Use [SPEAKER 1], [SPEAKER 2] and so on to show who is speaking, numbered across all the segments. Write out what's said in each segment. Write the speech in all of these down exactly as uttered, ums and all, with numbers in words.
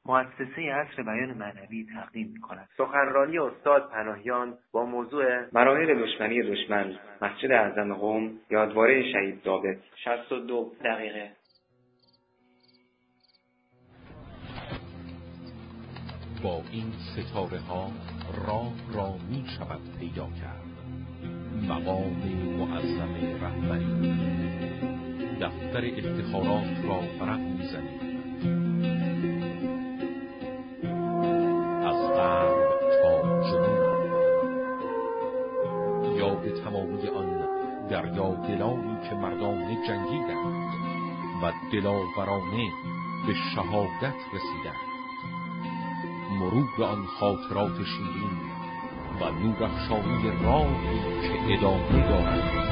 [SPEAKER 1] مؤسسه عصر بیان معنوی تقدیم می‌کند.
[SPEAKER 2] سخنرانی استاد پناهیان با موضوع مراحل دشمنی دشمن مسجد اعظم قم، یادواره شهید ضابط.
[SPEAKER 1] شصت و دو دقیقه.
[SPEAKER 3] با این ستاره ها راه را می شود پیدا کرد. مقام معظم رهبری، دفتر افتخارات را ورق می زنید. از غرب تا جنوب یاد تمامی آن دریا دلانی که مردانه جنگیدند و دلاورانه به شهادت رسیدند. مرور آن خاطرات شیرین و نورافشانی راهی که ادامه دارد.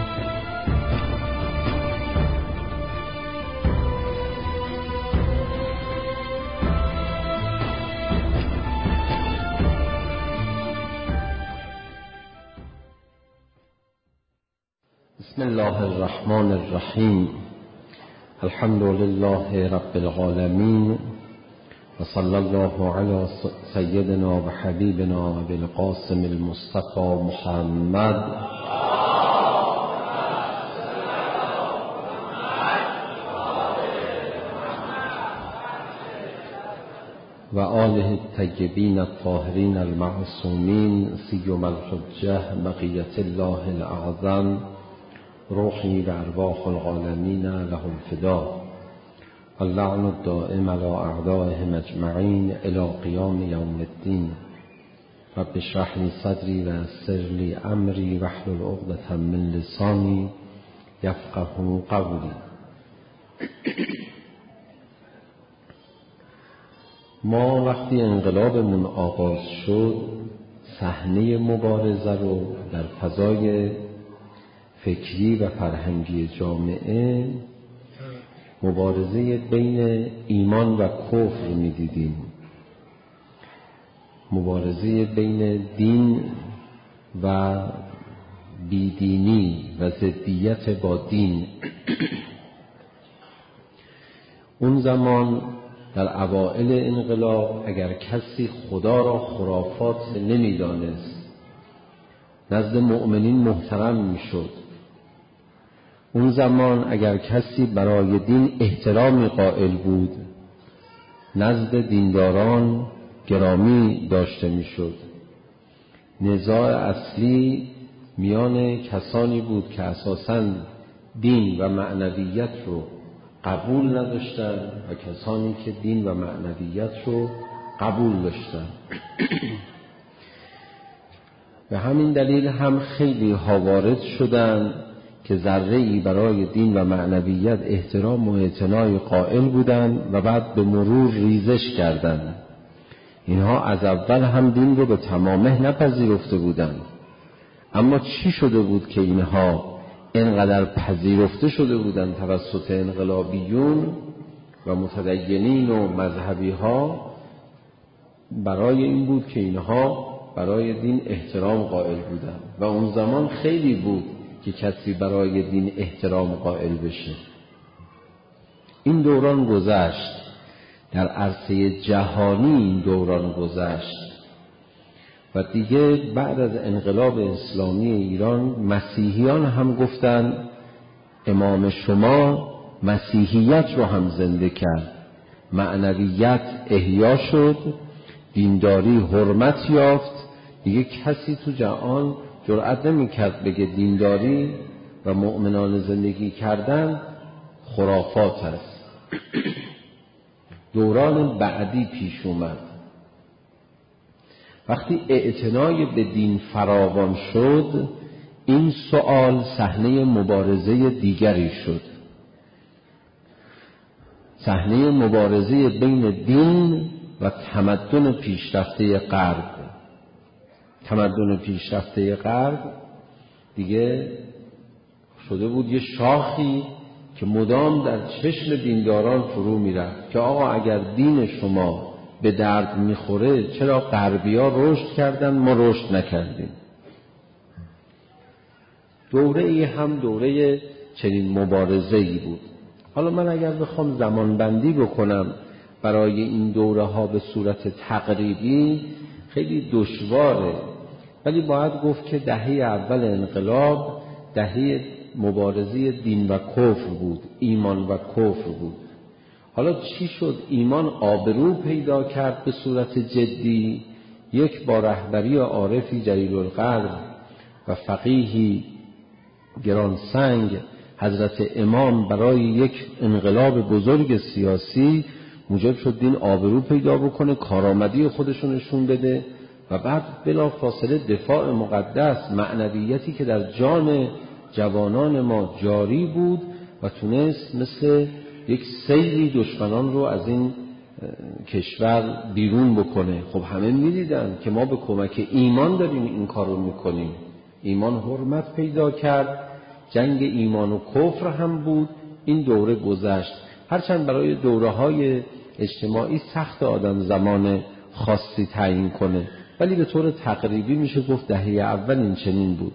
[SPEAKER 4] بسم الله الرحمن الرحیم. الحمد لله رب العالمین و صلی الله علی سیدنا و حبیبنا ابی القاسم المصطفى محمد و آله الطیبین الطاهرین المعصومین، سیما الحجة بقیة الله الاعظم، روحی و ارواح العالمین لهم فدا، اللعن الدائم على اعدائهم اجمعین الی قیام یوم الدین. رب اشرح لی صدری و یسر لی امری واحلل عقدة من لسانی یفقهوا قولی. ما وقتی انقلابمون آغاز شد، صحنه مبارزه رو در فضای فکری و فرهنگی جامعه مبارزه بین ایمان و کفر می دیدیم، مبارزه بین دین و بیدینی و ضدیت با دین. اون زمان در اوائل انقلاب اگر کسی خدا را خرافات نمی دانست، نزد مؤمنین محترم می شد. اون زمان اگر کسی برای دین احترامی قائل بود، نزد دینداران گرامی داشته می شد. نزاع اصلی میان کسانی بود که اساساً دین و معنویت رو قبول نداشتند و کسانی که دین و معنویت رو قبول داشتند. به همین دلیل هم خیلی ها وارد شدند که ذره‌ای برای دین و معنویت احترام و اعتنای قائل بودند و بعد به مرور ریزش کردند. اینها از اول هم دین رو به تمامه نپذیرفته بودند، اما چی شده بود که اینها اینقدر پذیرفته شده بودند توسط انقلابیون و متدینین و مذهبی ها؟ برای این بود که اینها برای دین احترام قائل بودند و اون زمان خیلی بود که کسی برای دین احترام قائل بشه. این دوران گذشت، در عرصه جهانی این دوران گذشت و دیگه بعد از انقلاب اسلامی ایران مسیحیان هم گفتن امام شما مسیحیت رو هم زنده کرد، معنویت احیا شد، دینداری حرمت یافت. دیگه کسی تو جهان جرأت نمی‌کرد بگه دینداری و مؤمنان زندگی کردن خرافات است. دوران بعدی پیش اومد. وقتی اعتنای به دین فراوان شد، این سوال صحنه مبارزه دیگری شد، صحنه مبارزه بین دین و تمدن پیشرفته غرب. تمدن پیشرفته غرب دیگه شده بود یه شاخی که مدام در چشم دینداران فرو میرفت که آقا اگر دین شما به درد میخوره چرا غربی‌ها رشد کردن ما رشد نکردیم؟ دوره ای هم دوره چنین مبارزه‌ای بود. حالا من اگر بخوام زمان بندی بکنم برای این دوره ها به صورت تقریبی خیلی دشواره، ولی باید گفت که دهه اول انقلاب دهه مبارزه دین و کفر بود، ایمان و کفر بود. حالا چی شد؟ ایمان آبرو پیدا کرد به صورت جدی، یک با رهبری عارفی جلیل القدر و فقیهی گرانسنگ حضرت امام برای یک انقلاب بزرگ سیاسی موجب شد دین آبرو پیدا بکنه، کارآمدی خودشون نشون بده و بعد بلا فاصله دفاع مقدس، معنویتی که در جان جوانان ما جاری بود و تونست مثل یک سیلی دشمنان رو از این کشور بیرون بکنه. خب همه می‌دیدن که ما به کمک ایمان داریم این کار رو میکنیم. ایمان حرمت پیدا کرد، جنگ ایمان و کفر هم بود. این دوره گذشت، هرچند برای دوره‌های اجتماعی سخت آدم زمان خاصی تعیین کنه، ولی به طور تقریبی میشه گفت دهه اول این چنین بود.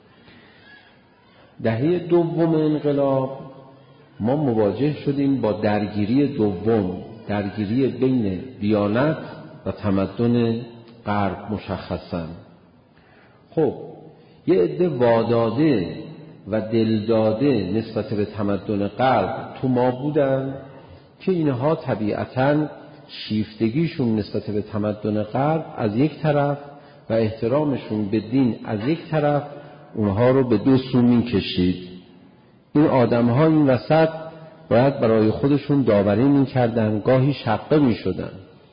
[SPEAKER 4] دهه دوم انقلاب ما مواجه شدیم با درگیری دوم، درگیری بین دیانت و تمدن غرب مشخصاً. خب یه عده واداده و دلداده نسبت به تمدن غرب تو ما بودن که اینها طبیعتاً شیفتگیشون نسبت به تمدن غرب از یک طرف و احترامشون به دین از یک طرف اونها رو به دو سو می‌کشید. این آدم‌ها این وسط باید برای خودشون داوری می‌کردن، گاهی شقه می‌شدن.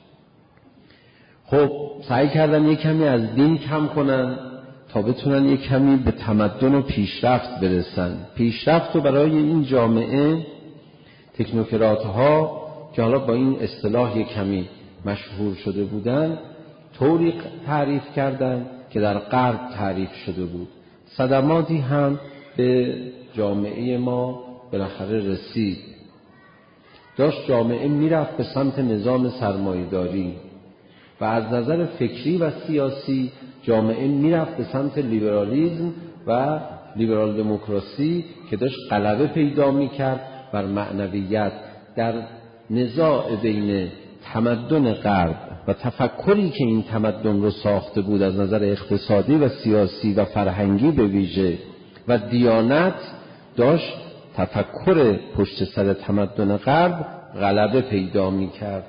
[SPEAKER 4] خب سعی کردن یک کمی از دین کم کنن تا بتونن یک کمی به تمدن و پیشرفت برسن. پیشرفت رو برای این جامعه تکنوکرات‌ها که حالا با این اصطلاح یک کمی مشهور شده بودن طوری تعریف کردن که در غرب تعریف شده بود. صدماتی هم به جامعه ما بالاخره رسید. داشت جامعه میرفت به سمت نظام سرمایه‌داری و از نظر فکری و سیاسی جامعه میرفت به سمت لیبرالیسم و لیبرال دموکراسی که داشت غلبه پیدا میکرد بر معنویت. در نزاع بین تمدن غرب و تفکری که این تمدن رو ساخته بود از نظر اقتصادی و سیاسی و فرهنگی به ویژه و دیانت، داشت تفکر پشت سر تمدن غرب غلبه پیدا میکرد.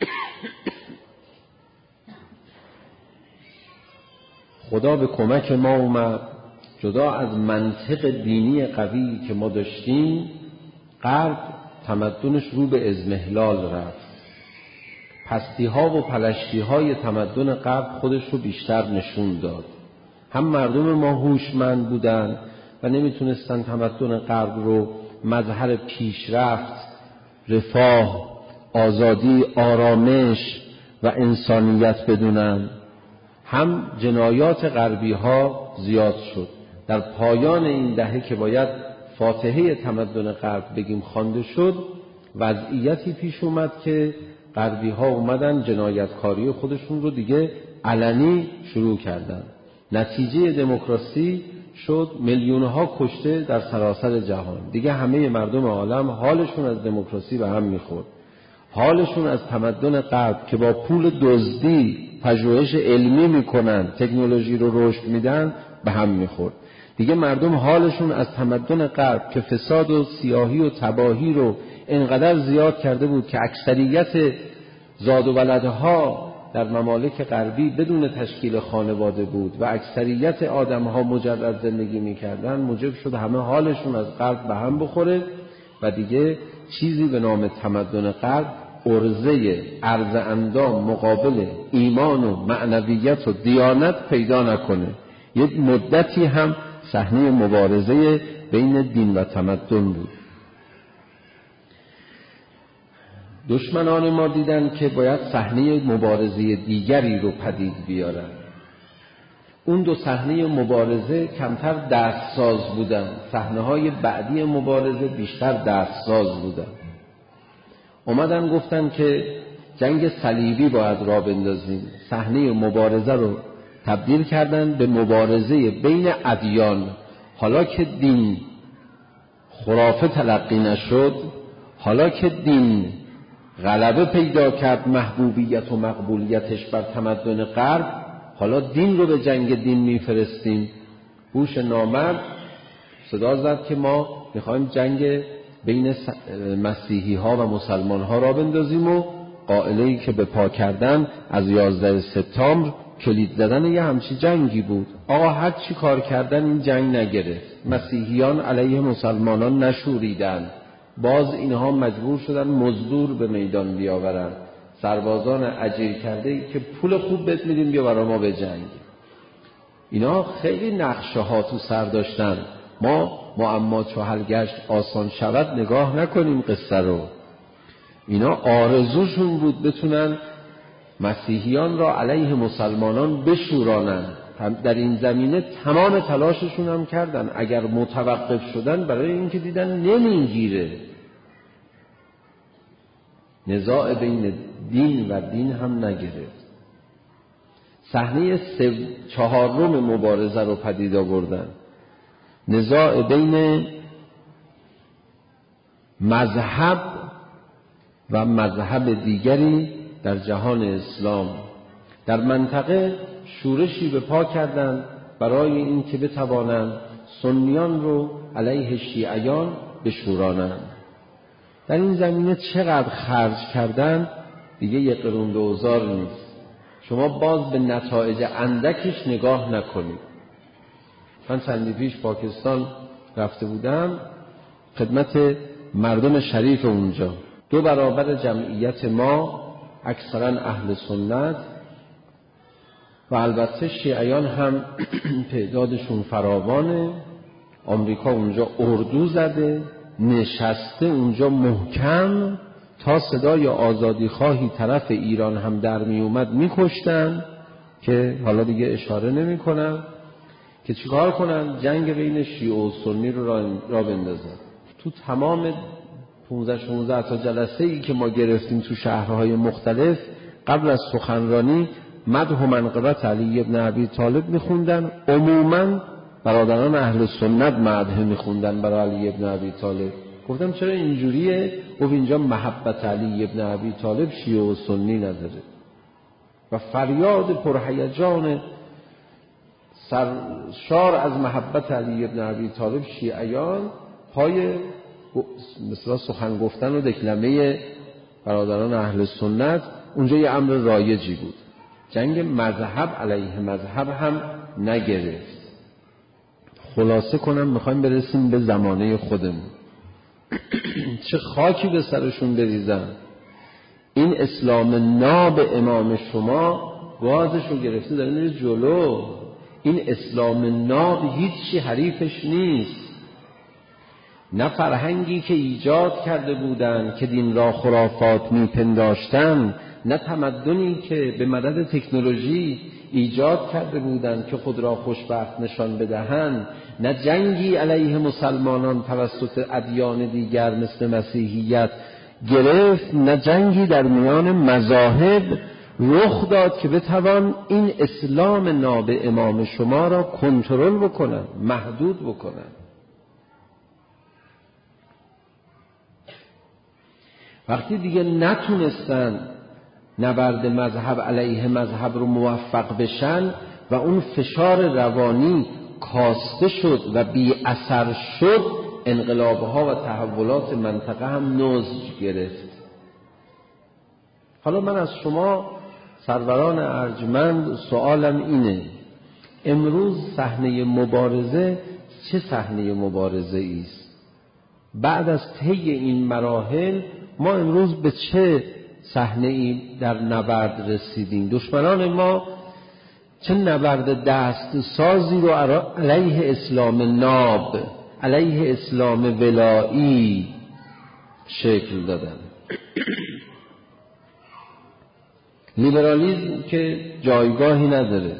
[SPEAKER 4] خدا به کمک ما اومد. جدا از منطق دینی قوی که ما داشتیم، غرب تمدنش رو به اضمحلال رفت. پستی ها و پلشتی های تمدن غرب خودش رو بیشتر نشون داد. هم مردم ما هوشمند بودن و نمیتونستن تمدن غرب رو مظهر پیشرفت، رفاه، آزادی، آرامش و انسانیت بدونن. هم جنایات غربی ها زیاد شد. در پایان این دهه که باید فاتحه تمدن غرب بگیم خوانده شد، وضعیتی پیش اومد که غربی ها اومدن جنایتکاری خودشون رو دیگه علنی شروع کردن. نتیجه دموکراسی شد میلیون ها کشته در سراسر جهان. دیگه همه مردم عالم حالشون از دموکراسی به هم میخورد. حالشون از تمدن غرب که با پول دزدی پژوهش علمی میکنن، تکنولوژی رو رشد میدن، به هم میخورد. دیگه مردم حالشون از تمدن غرب که فساد و سیاهی و تباهی رو انقدر زیاد کرده بود که اکثریت زاد و ولدها در ممالک غربی بدون تشکیل خانواده بود و اکثریت آدمها مجرد زندگی میکردن، موجب شد همه حالشون از غرب به هم بخوره و دیگه چیزی به نام تمدن غرب عرضه عرض اندام مقابل ایمان و معنویت و دیانت پیدا نکنه. یک مدتی هم صحنه مبارزه بین دین و تمدن بود. دشمنان ما دیدن که باید صحنه مبارزه دیگری رو پدید بیارن. اون دو صحنه مبارزه کمتر دستساز بودن، صحنه‌های بعدی مبارزه بیشتر دستساز بودن. اومدن گفتن که جنگ صلیبی باید راه بندازیم. صحنه مبارزه رو تبدیل کردن به مبارزه بین ادیان. حالا که دین خرافه تلقی نشد، حالا که دین غلبه پیدا کرد محبوبیت و مقبولیتش بر تمدن غرب، حالا دین رو به جنگ دین میفرستیم. بوش نامرد صدا زد که ما میخوایم جنگ بین مسیحی ها و مسلمان ها را بندازیم و قائله‌ای که به پا کردن از یازده سپتامبر کلید زدن یه همچی جنگی بود. آقا هر چی کار کردن این جنگ نگرفت. مسیحیان علیه مسلمانان نشوریدن، باز اینها مجبور شدن مزدور به میدان بیاورن، سربازان اجیر کرده ای که پول خوب بهت میدیم بیا برای ما به جنگ. اینا خیلی نقشه ها تو سر داشتن. ما معما چو حل گشت آسان شود نگاه نکنیم قصه رو. اینا آرزوشون بود بتونن مسیحیان را علیه مسلمانان بشورانن. در این زمینه تمام تلاششون هم کردن. اگر متوقف شدن برای اینکه دیدن نمیگیره، نزاع بین دین و دین هم نگرفت. صحنه چهارم مبارزه رو پدید آوردن. نزاع بین مذهب و مذهب دیگری در جهان اسلام. در منطقه شورشی به پا کردند برای این که بتوانند سنیان رو علیه شیعیان بشورانند. در این زمینه چقدر خرج کردن دیگه یک قرون دوزار نیست. شما باز به نتایج اندکش نگاه نکنید. من چندی پیش پاکستان رفته بودم خدمت مردم شریف اونجا. دو برابر جمعیت ما اکثرا اهل سنت و البته شیعیان هم تعدادشون فراوانه. آمریکا اونجا اردو زده، نشسته اونجا محکم، تا صدای آزادی خواهی طرف ایران هم در می اومد می کشتن که حالا دیگه اشاره نمی کنم که چیکار کنن جنگ بین شیعه و سنی رو را بندازن. تو تمام پانزده شانزده تا جلسه ای که ما گرفتیم تو شهرهای مختلف قبل از سخنرانی مدح و منقبت علی ابن ابی طالب میخوندن. عموما برادران اهل سنت مدح میخوندن برای علی ابن ابی طالب. گفتم چرا اینجوریه؟ گفت اینجا محبت علی ابن ابی طالب شیعه و سنی نداره. و فریاد پرهیجان سرشار از محبت علی ابن ابی طالب شیعیان پای مثلا سخن گفتن و دکلمه برادران اهل سنت اونجا یه امر رایجی بود. جنگ مذهب علیه مذهب هم نگرفت. خلاصه کنم میخوایم برسیم به زمانه خودمون. چه خاکی به سرشون بریزن. این اسلام ناب امام شما گازش رو گرفته داره میره جلو. این اسلام ناب هیچی حریفش نیست. نه فرهنگی که ایجاد کرده بودن که دین را خرافات میپنداشتن، نه تمدنی که به مدد تکنولوژی ایجاد کرده بودند که خود را خوشبخت نشان بدهند، نه جنگی علیه مسلمانان توسط ادیان دیگر مثل مسیحیت گرفت، نه جنگی در میان مذاهب رخ داد که بتوان این اسلام ناب امام شما را کنترل بکنن، محدود بکنن. وقتی دیگه نتونستن نبرد مذهب علیه مذهب رو موفق بشن و اون فشار روانی کاسته شد و بی اثر شد، انقلابها و تحولات منطقه هم نضج گرفت. حالا من از شما سروران ارجمند سوالم اینه، امروز صحنه مبارزه چه صحنه مبارزه ایست؟ بعد از طی این مراحل ما امروز به چه صحنه ای در نبرد رسیدیم؟ دشمنان ما چه نبرد دست سازی رو علیه اسلام ناب، علیه اسلام ولایی شکل دادن. لیبرالیسم که جایگاهی نداره،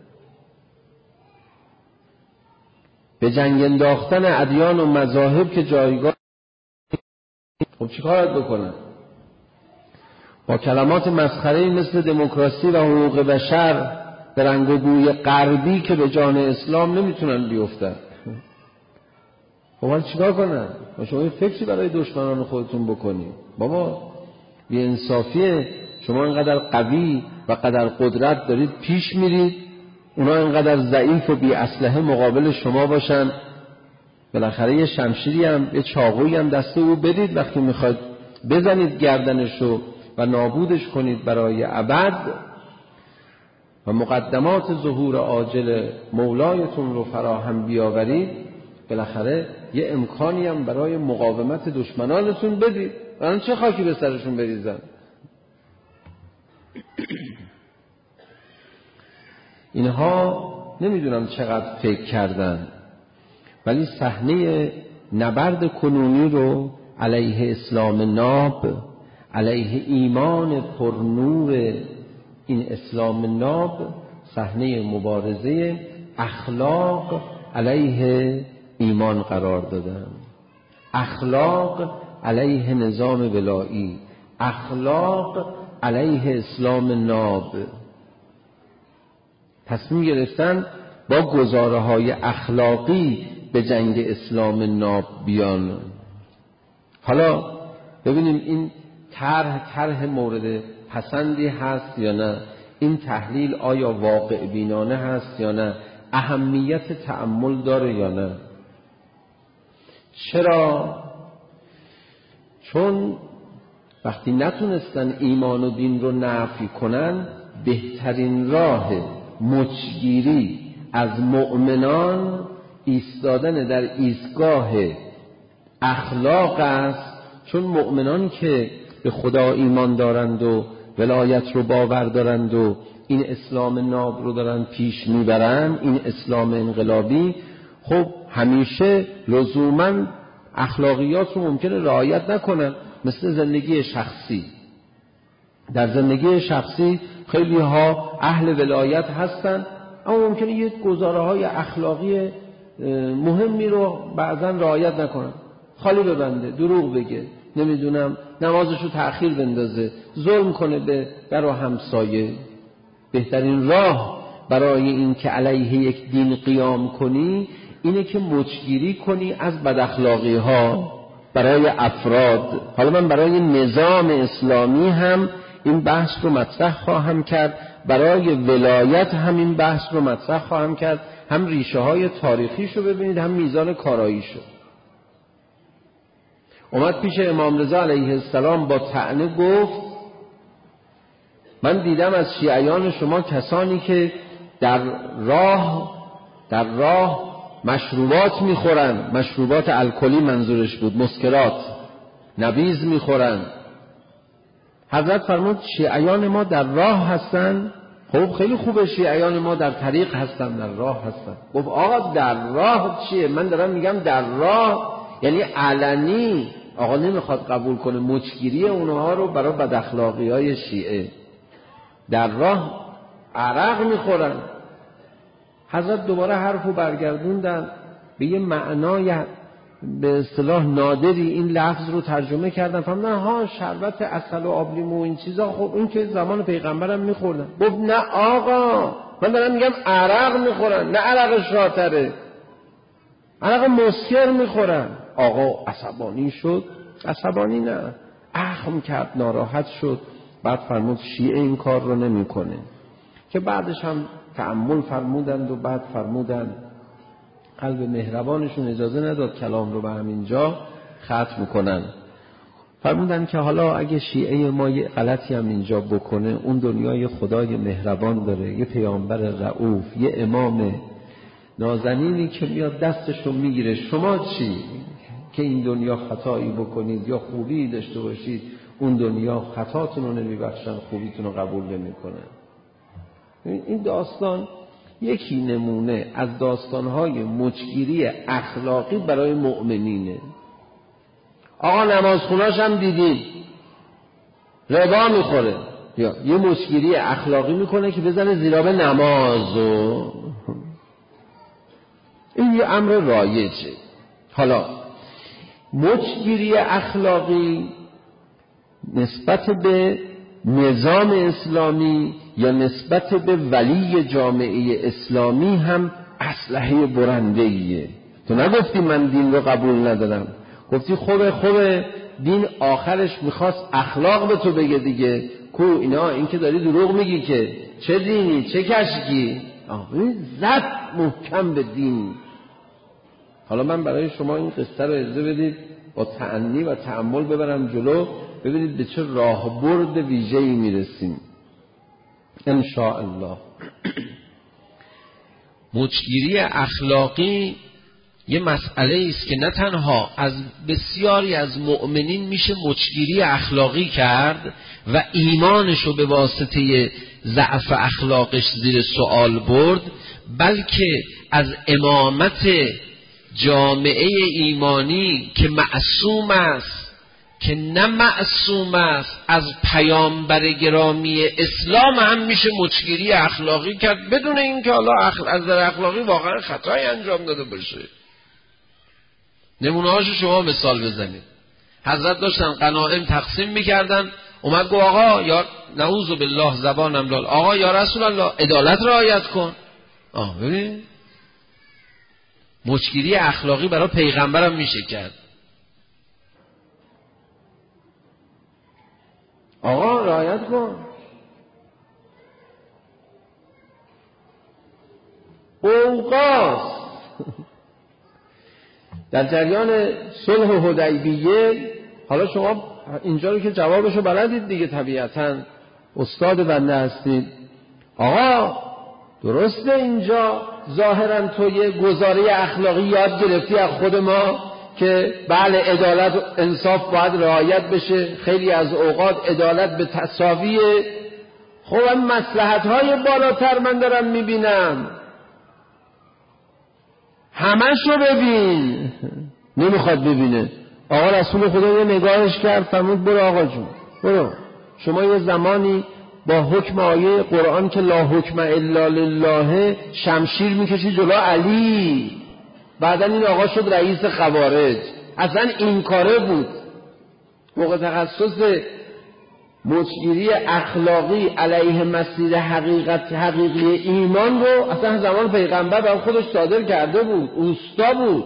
[SPEAKER 4] به جنگ انداختن ادیان و مذاهب که جایگاه. خب چی کارت بکنن؟ با کلمات مسخره‌ای مثل دموکراسی و حقوق بشر به رنگ و بوی غربی که به جان اسلام نمیتونن بیفتن. خب حالا چیکار کنن؟ شما این فکری برای دشمنان خودتون بکنید. بابا بی‌انصافیه. شما اینقدر قوی و قدر قدرت دارید پیش میرید، اونا اینقدر ضعیف و بی اسلحه مقابل شما باشن. بالاخره یه شمشیری هم یه چاقویی هم دست او بدید وقتی میخواید بزنید گردنشو و نابودش کنید برای ابد و مقدمات ظهور عاجل مولایتون رو فراهم بیاورید. بالاخره یه امکانی هم برای مقاومت دشمنانتون بدید. الان چه خاکی به سرشون بریزن؟ اینها نمیدونم چقدر فکر کردن، ولی صحنه نبرد کنونی رو علیه اسلام ناب، علیه ایمان پرنور این اسلام ناب، صحنه مبارزه اخلاق علیه ایمان قرار دادن. اخلاق علیه نظام ولایی، اخلاق علیه اسلام ناب. تصمیم گرفتن با گزاره های اخلاقی به جنگ اسلام ناب بیان. حالا ببینیم این طرح طرح مورد پسندی هست یا نه، این تحلیل آیا واقع بینانه هست یا نه، اهمیت تأمل داره یا نه. چرا؟ چون وقتی نتونستن ایمان و دین رو نفی کنن، بهترین راه مچگیری از مؤمنان ایستادن در ایستگاه اخلاق است. چون مؤمنان که به خدا ایمان دارند و ولایت رو باور دارند و این اسلام ناب رو دارن پیش میبرن، این اسلام انقلابی، خب همیشه لزوما اخلاقیات رو ممکنه رعایت نکنن. مثل زندگی شخصی، در زندگی شخصی خیلی ها اهل ولایت هستن اما ممکنه یک گزاره های اخلاقی مهمی رو بعضا رعایت نکنن، خالی ببنده، دروغ بگه، نمیدونم نمازشو تأخیر بندازه، ظلم کنه به در و همسایه. بهترین راه برای این که علیه یک دین قیام کنی اینه که مچگیری کنی از بد اخلاقی ها برای افراد. حالا من برای نظام اسلامی هم این بحث رو مطرح خواهم کرد، برای ولایت هم این بحث رو مطرح خواهم کرد، هم ریشه های تاریخیش رو ببینید هم میزان کاراییش رو. اومد پیش امام رضا علیه السلام با طعنه گفت من دیدم از شیعیان شما کسانی که در راه در راه مشروبات میخورن، مشروبات الکلی منظورش بود، مسکرات، نبیذ میخورن. حضرت فرمود شیعیان ما در راه هستن؟ خب خیلی خوبه، شیعیان ما در طریق هستن، در راه هستن. گفت آقا در راه چیه؟ من دارم میگم در راه یعنی علنی. آقا نمیخواد قبول کنه مچگیری اونها رو برای بد اخلاقی های شیعه. در راه عرق میخورن. حضرت دوباره حرفو برگردوندن به یه معنای به اصطلاح نادری این لفظ رو ترجمه کردن. فهمیدن ها شربت عسل و آب لیمو و این چیزا، خب این که زمان پیغمبرم میخوردن. گفت نه آقا من دارم میگم عرق میخورن، نه عرق شاتره، عرق مسکر میخورن. آقا عصبانی شد، عصبانی نه، اخم کرد، ناراحت شد. بعد فرمود شیعه این کار رو نمیکنه. که بعدش هم تأمل فرمودند و بعد فرمودند قلب مهربانشون اجازه نداد کلام رو به همینجا ختم کنن. فرمودند که حالا اگه شیعه ما یه غلطی هم اینجا بکنه، اون دنیای خدای مهربان داره، یه پیامبر رؤوف، یه امام نازنینی که میاد دستش رو میگیره. شما چی که این دنیا خطایی بکنید یا خوبی داشته باشید، اون دنیا خطاتون رو نمیبخشن، خوبیتون رو قبول نمیکنن. این داستان یکی نمونه از داستانهای مچگیری اخلاقی برای مؤمنینه. آقا نمازخوناش هم دیدیم ربا میخوره، یا یه مچگیری اخلاقی میکنه که بزنه زیرا به نمازو. این یه امر رایجه. حالا مچگیری اخلاقی نسبت به نظام اسلامی یا نسبت به ولی جامعه اسلامی هم اسلحه برنده‌ایه. تو نگفتی من دین رو قبول ندارم، گفتی خوبه خوبه دین آخرش میخواست اخلاق به تو بگه دیگه. کو اینا این که داری دروغ میگی که چه دینی چه کشکی. آه زد محکم به دین. حالا من برای شما این قصه رو اجازه بدید با تأنی و تأمل ببرم جلو، ببینید به چه راهبرد ویژه‌ای میرسیم ان شاء الله.
[SPEAKER 3] مچگیری اخلاقی یه مسئله است که نه تنها از بسیاری از مؤمنین میشه مچگیری اخلاقی کرد و ایمانشو به واسطه ضعف اخلاقش زیر سوال برد، بلکه از امامت جامعه ایمانی که معصوم است که نه معصوم است از پیامبر گرامی اسلام هم میشه مچگیری اخلاقی کرد، بدون اینکه حالا اخل... از در اخلاقی واقعا خطایی انجام داده باشه. نمونه هاشو شما مثال بزنید. حضرت داشتن غنایم تقسیم میکردن، اومد گفت آقا یا نعوذ بالله زبانم لال، آقا یا رسول الله عدالت رعایت کن. آه ببین مچگیری اخلاقی برای پیغمبرم میشه کرد.
[SPEAKER 4] آقا رعایت کن. اوقاس در جریان صلح حدیبیه، حالا شما اینجا رو که جوابشو بلدید دیگه، طبیعتاً استاد بنده هستید. آقا درسته اینجا ظاهراً تو یه گزاره اخلاقی یاد گرفتی از خود ما که بله عدالت و انصاف باید رعایت بشه، خیلی از اوقات عدالت به تساویه. خب این مصلحت‌های بالاتر من دارم میبینم، همشو ببین. نمیخواد ببینه. آقا رسول خدا یه نگاهش کرد فرمود برو آقا جون برو، شما یه زمانی با حکم آیه قرآن که لا حکم الا لله شمشیر میکشی جلو علی، بعدا این آقا شد رئیس خوارج. اصلا این کاره بود. موقع تخصص مچگیری اخلاقی علیه مسیر حقیقت حقیقی ایمان رو اصلا زمان پیغمبر به خودش صادر کرده بود، اوستا بود.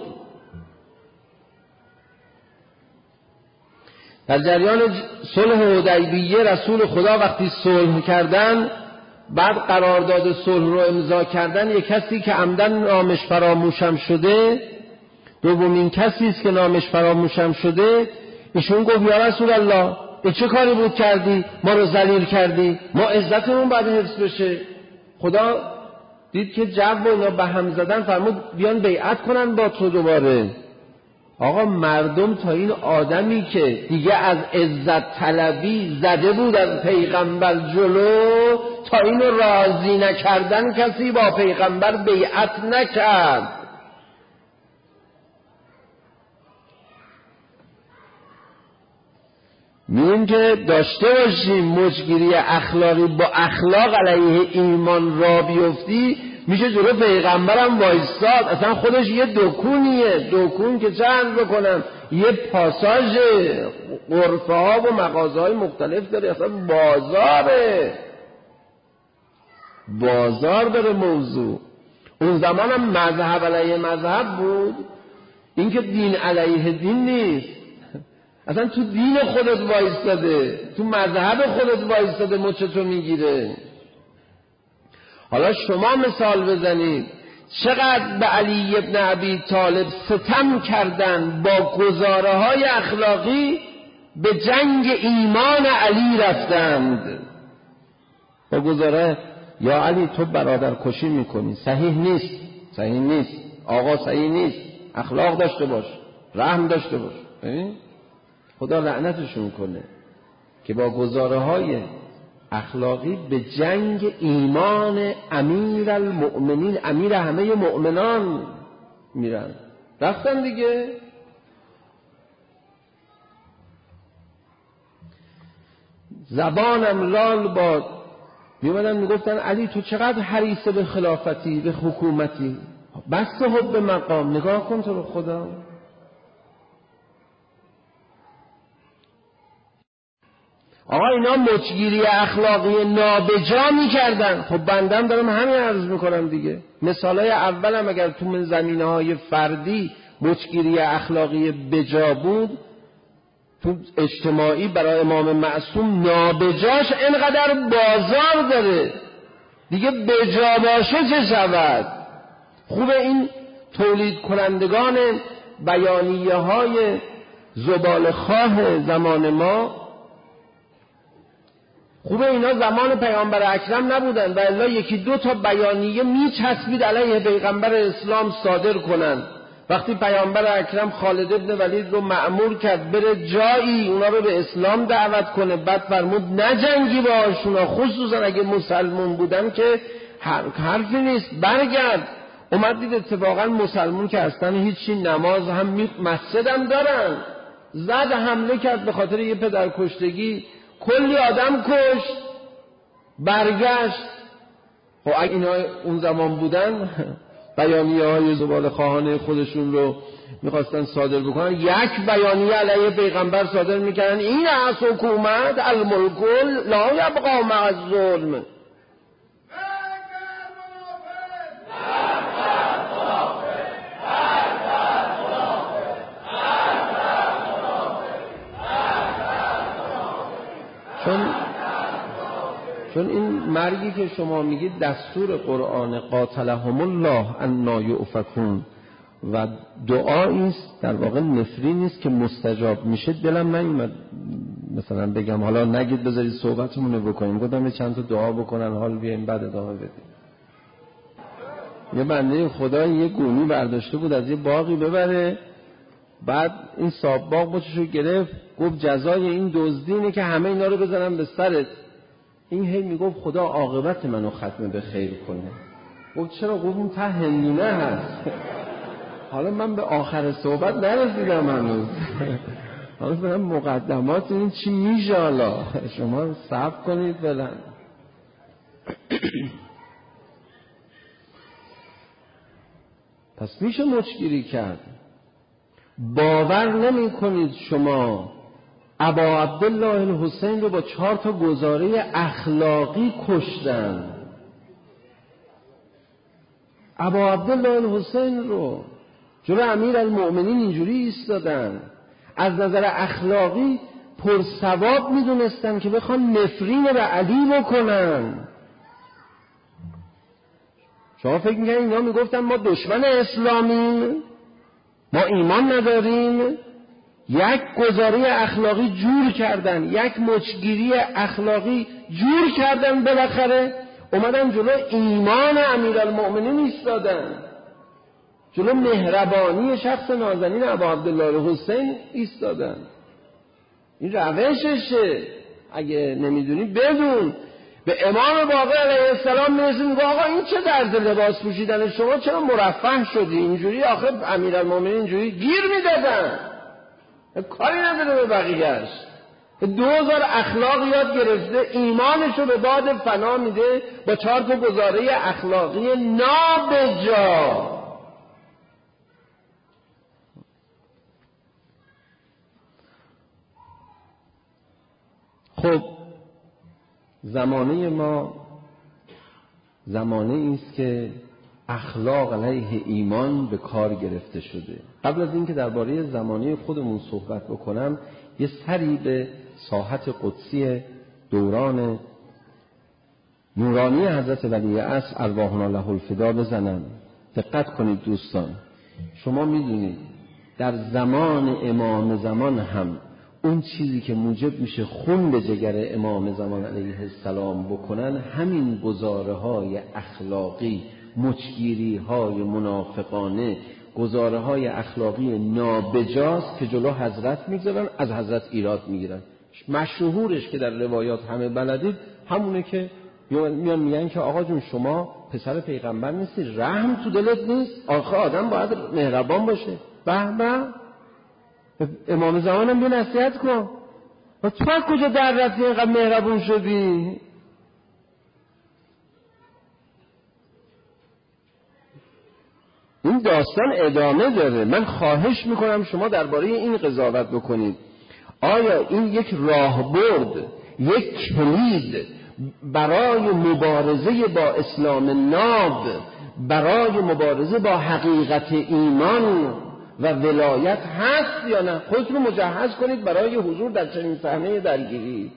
[SPEAKER 4] در جریان صلح حدیبیه رسول خدا وقتی صلح کردن، بعد قرارداد صلح رو امضا کردن، یک کسی که عمدن نامش فراموشم شده، دومین کسی است که نامش فراموشم شده، ایشون گفت یا رسول الله این چه کاری بود کردی؟ ما رو ذلیل کردی، ما عزتمون باید حفظ بشه. خدا دید که جو و اینا به هم زدن، فرمود بیان بیعت کنن با تو دوباره. آقا مردم تا این آدمی که دیگه از عزت طلبی زده بود از پیغمبر جلو، تا اینو راضی نکردن کسی با پیغمبر بیعت نکرد. میگیم که داشته باشیم مچگیری اخلاقی با اخلاق علیه ایمان را بیفتی، میشه جلو پیغمبرم وایستاد. اصلا خودش یه دکونیه، دکون که چند بکنم یه پاساژ غرفه ها و مغازه های مختلف داره، اصلا بازاره، بازار داره موضوع. اون زمان هم مذهب علیه مذهب بود، این که دین علیه دین نیست. اصلا تو دین خودت وایستاده، تو مذهب خودت وایستاده، مچتو میگیره. حالا شما مثال بزنید چقدر به علی ابن ابی طالب ستم کردن با گزاره های اخلاقی، به جنگ ایمان علی رفتند با گزاره یا علی تو برادر کشی میکنی، صحیح نیست، صحیح نیست آقا، صحیح نیست، اخلاق داشته باش، رحم داشته باش. خدا لعنتشون کنه که با گزاره های اخلاقی به جنگ ایمان امیر المؤمنین، امیر همه مؤمنان میرن. رفتن دیگه. زبانم لال باد، میومدن میگفتن علی تو چقدر حریص به خلافتی به حکومتی، بس حب مقام، نگاه کن تو رو خدا. آقا اینا مچگیری اخلاقی نابجا میکردن. خب بندم دارم همین عرض میکنم دیگه. مثالای اولم اگر تو من زمینه های فردی مچگیری اخلاقی بجا بود، تو اجتماعی برای امام معصوم نابجاش اینقدر بازار داره دیگه بجا باشه چه شود. خوبه این تولید کنندگان بیانیه های زبالخواه زمان ما، خوبه اینا زمان پیامبر اکرم نبودن و الا یکی دو تا بیانیه میچسبید علیه پیغمبر اسلام صادر کنن. وقتی پیامبر اکرم خالد ابن ولید رو مأمور کرد بره جایی اونا رو به اسلام دعوت کنه، بعد فرمود نجنگی باشونا، خصوصا اگه مسلمون بودن که حرفی نیست، برگرد. اومد دید اتفاقا مسلمون که اصلا هیچی، نماز هم می... مسجد هم دارن، زد حمله کرد به خاطر یه پدر کشتگی، کلی آدم کشت، برگشت. خب اگه اینا اون زمان بودن بیانیه های زباله خواهان خودشون رو میخواستن صادر بکنن، یک بیانیه علیه پیغمبر صادر میکنن این از حکومت الملک لا یبقی مع الظلم. چون چون این مرگی که شما میگید دستور قرآن قاتلهم الله انا یؤفکون و دعایی است، در واقع نفرینی است که مستجاب میشه. دلم نمیاد مثلا بگم حالا نگید بذارید صحبتمون رو بکنیم، گفتم چند تا دعا بکنن حال بیایم بعد ادامه بدیم. یه بنده خدا یه گونی برداشته بود از یه باقی ببره، بعد این صاحب باغ بچشو گرفت، گفت جزای این دزدی اینه که همه اینا رو بزنم به سرت. این هی میگفت خدا عاقبت منو ختم به خیر کنه. گفت چرا؟ گفت اون ته هندونه هست. حالا من به آخر صحبت نرسیدم هنوز. حالا برم مقدمات این چی میشه، حالا شما صبر کنید فعلا. پس میشه مچگیری کرد. باور نمی کنید شما ابا عبدالله الحسین رو با چهار تا گزاره اخلاقی کشتن. ابا عبدالله الحسین رو جلو امیر المؤمنین اینجوری ایستادن، از نظر اخلاقی پرثواب میدونستن که بخوان نفرین به علی بکنن. شما فکر میکنید اینا میگفتن ما دشمن اسلامیم، ما ایمان نداریم؟ یک گزاره اخلاقی جور کردن، یک مچگیری اخلاقی جور کردن، بالاخره اومدن جلو ایمان امیرالمؤمنین ایستادن، جلو مهربانی شخص نازنین ابا عبدالله الحسین ایستادن. این روششه. اگه نمیدونی بدون. به امام باقر علیه السلام میرسید میگه آقا این چه درد لباس پوشیدن شما، چرا مرفه شدی اینجوری؟ آخه امیرالمومنین اینجوری گیر میدادن، کاری نداره به بقیهش. دو هزار اخلاق یاد گرفته، ایمانشو به باد فنا میده با چهار تا گزاره اخلاقی نابجا. خب زمانه ما زمانه است که اخلاق علیه ایمان به کار گرفته شده. قبل از اینکه درباره زمانه خودمون صحبت بکنم، یه سری به ساحت قدسی دوران نورانی حضرت ولی عصر ارواحنا له الفدا بزنم. دقت کنید دوستان، شما میدونید در زمان امام زمان هم اون چیزی که موجب میشه خون به جگر امام زمان علیه السلام بکنن همین گزاره های اخلاقی، مچگیری های منافقانه، گزاره های اخلاقی نابجاست که جلو حضرت میگذارن، از حضرت ایراد میگیرن. مشهورش که در روایات همه بلدید همونه که میان میگن که آقا جون شما پسر پیغمبر نیستی، رحم تو دلت نیست؟ آخه آدم باید مهربان باشه. به به، امام زمانم بیا نصیحت کن. و تو از کجا در رفتی اینقدر مهربون شدی؟ این داستان ادامه داره. من خواهش میکنم شما درباره این قضاوت بکنید. آیا این یک راهبرد، یک کلید برای مبارزه با اسلام ناب، برای مبارزه با حقیقت ایمان و ولایت هست یا نه؟ خودتون رو مجهز کنید برای حضور در چنین صحنه درگیری.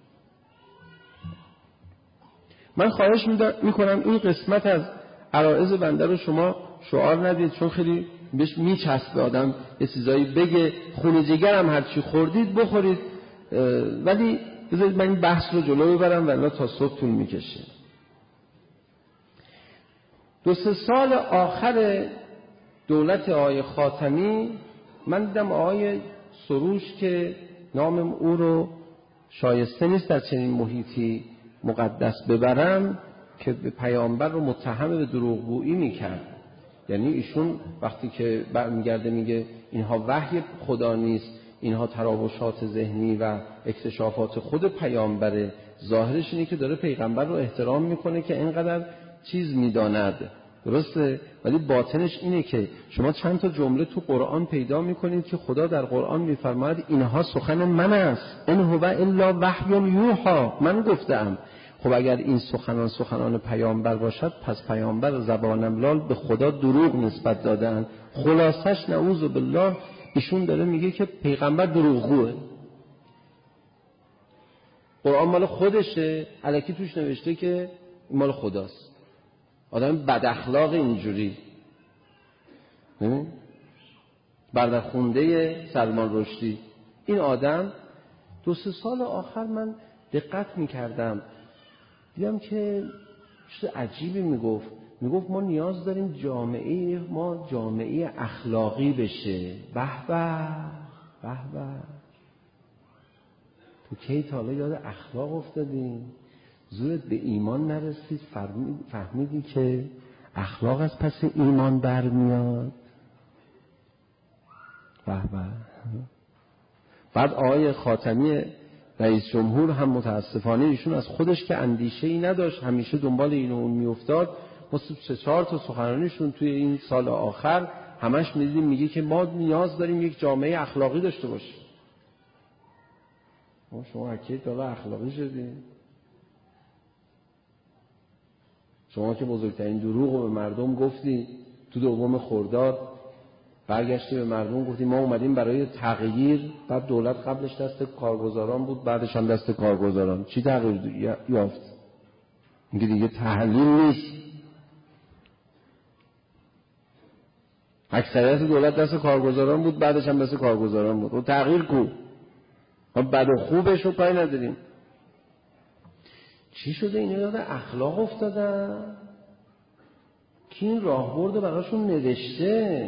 [SPEAKER 4] من خواهش میکنم این قسمت از عرائض بنده رو شما شعار ندید، چون خیلی بهش میچسبه آدم یه چیزایی بگه، خون جگرم هرچی خوردید بخورید، ولی بذارید من این بحث رو جلو ببرم ولی تا صبح طول میکشه. دو سه سال آخر دولت آقای خاتمی من دیدم آقای سروش که نام او رو شایسته نیست در چنین محیطی مقدس ببرم، که به پیامبر رو متهم به دروغگویی میکرد. یعنی ایشون وقتی که برمیگرده میگه اینها وحی خدا نیست، اینها تراوشات ذهنی و اکتشافات خود پیامبره، ظاهرش اینه که داره پیغمبر رو احترام میکنه که اینقدر چیز میداند، درسته؟ ولی باطنش اینه که شما چند تا جمله تو قرآن پیدا میکنید که خدا در قرآن میفرماید اینها سخن من است، ان هو الا وحی یوحی، من گفتم. خب اگر این سخنان سخنان پیامبر باشد، پس پیامبر زبانم لال به خدا دروغ نسبت دادن. خلاصش نعوذ بالله ایشون داره میگه که پیغمبر دروغگوه. قرآن مال خودشه، الکی توش نوشته که مال خداست. آدم بد اخلاق اینجوری. بردرخونده سلمان رشدی. این آدم دو سه سال آخر من دقت میکردم، دیدم که چیز عجیبی میگفت. میگفت ما نیاز داریم جامعه ما جامعه اخلاقی بشه. به به به به. تو کی تا حالا یاد اخلاق افتادیم؟ زورت به ایمان نرسید فهمیدی که اخلاق از پس ایمان برمیاد. به به. بعد آقای خاتمی رئیس جمهور هم متاسفانه ایشون از خودش که اندیشه ای نداشت، همیشه دنبال این و اون میافتاد. ما سه چهار تا سخنرانیشون توی این سال آخر همش میدیدیم میگه که ما نیاز داریم یک جامعه اخلاقی داشته باشیم. ما شما اکید دالا اخلاقی شدیم. شما که بزرگترین دروغ رو به مردم گفتی تو دوم خرداد، برگشتی به مردم گفتی ما اومدیم برای تغییر، بعد دولت قبلش دست کارگزاران بود بعدش هم دست کارگزاران. چی تغییر یافت؟ میگه دیگه تحلیل نیست. اکثریت دولت دست کارگزاران بود بعدش هم دست کارگزاران بود. و تغییر کو؟ ما بد و خوبش رو پای نداریم. چی شده اینا یاد اخلاق افتادن؟ کی این راهبرد براشون نوشته؟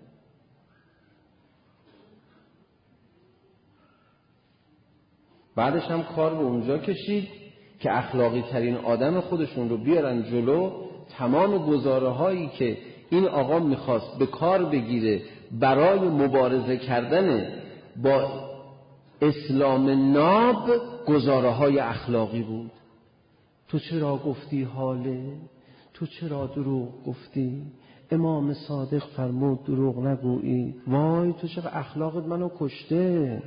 [SPEAKER 4] بعدش هم کار به اونجا کشید که اخلاقی ترین آدم خودشون رو بیارن جلو. تمام گزاره هایی که این آقا میخواست به کار بگیره برای مبارزه کردن با اسلام ناب، گزاره های اخلاقی بود. تو چرا گفتی حاله؟ تو چرا دروغ گفتی؟ امام صادق فرمود دروغ نگویی. وای تو چرا اخلاقت منو کشته.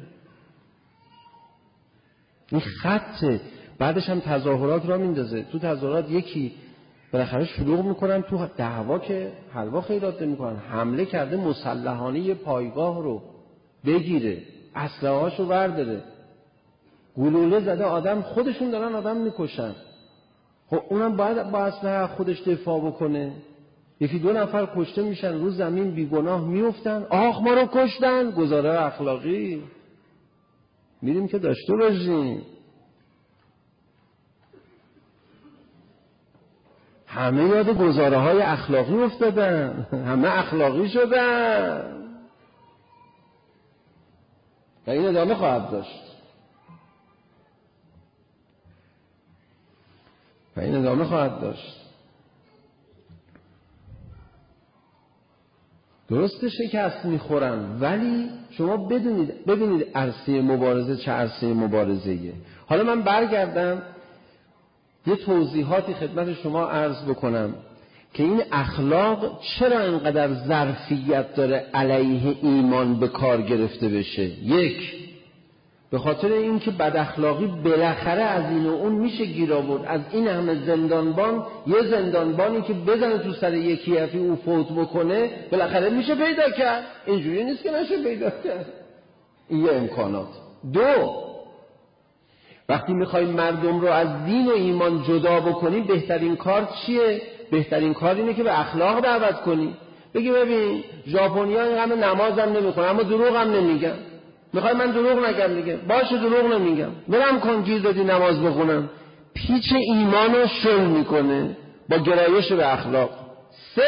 [SPEAKER 4] این خطه. بعدش هم تظاهرات را میندازه. تو تظاهرات یکی بالاخره شلوغ میکنن، تو دعوا که حلوا خیرات میکنن. حمله کرده مسلحانه یه پایگاه رو بگیره، اسلحه هاشو برداره، گلوله زده آدم، خودشون دارن آدم میکشن. خب اونم باید با اسلحه خودش دفاع بکنه. یکی دو نفر کشته میشن، رو زمین بیگناه میفتن، آخ ما رو کشتن. گزاره اخلاقی میریم که داشته باشیم. همه یاد گزاره های اخلاقی افتادن، همه اخلاقی شدن و این ادامه خواهد داشت و این ادامه خواهد داشت. درسته شکست میخورن، ولی شما بدونید ببینید عرصه مبارزه چه عرصه مبارزه‌ایه. حالا من برگردم یه توضیحاتی خدمت شما عرض بکنم که این اخلاق چرا اینقدر ظرفیت داره علیه ایمان به کار گرفته بشه. یک، به خاطر اینکه بد اخلاقی بالاخره از این و اون میشه گیر آورد. از این همه زندانبان یه زندانبانی که بزنه تو سر یکی افی او فوت بکنه بالاخره میشه پیدا کرد. اینجوری نیست که نشه پیدا کرد. این یه امکانات. دو، وقتی میخوای مردم رو از دین و ایمان جدا بکنی بهترین کار چیه؟ بهترین کار اینه که به اخلاق دعوت کنی. بگی ببین ژاپنی‌ها این همه نماز هم نمیخونن اما دروغ هم نمیگن. میخوای من دروغ نگم دیگه؟ باشه دروغ نمیگم. برم کن گیر دادی نماز بخونم. پیچ ایمانو شل میکنه با گرایش به اخلاق. سه،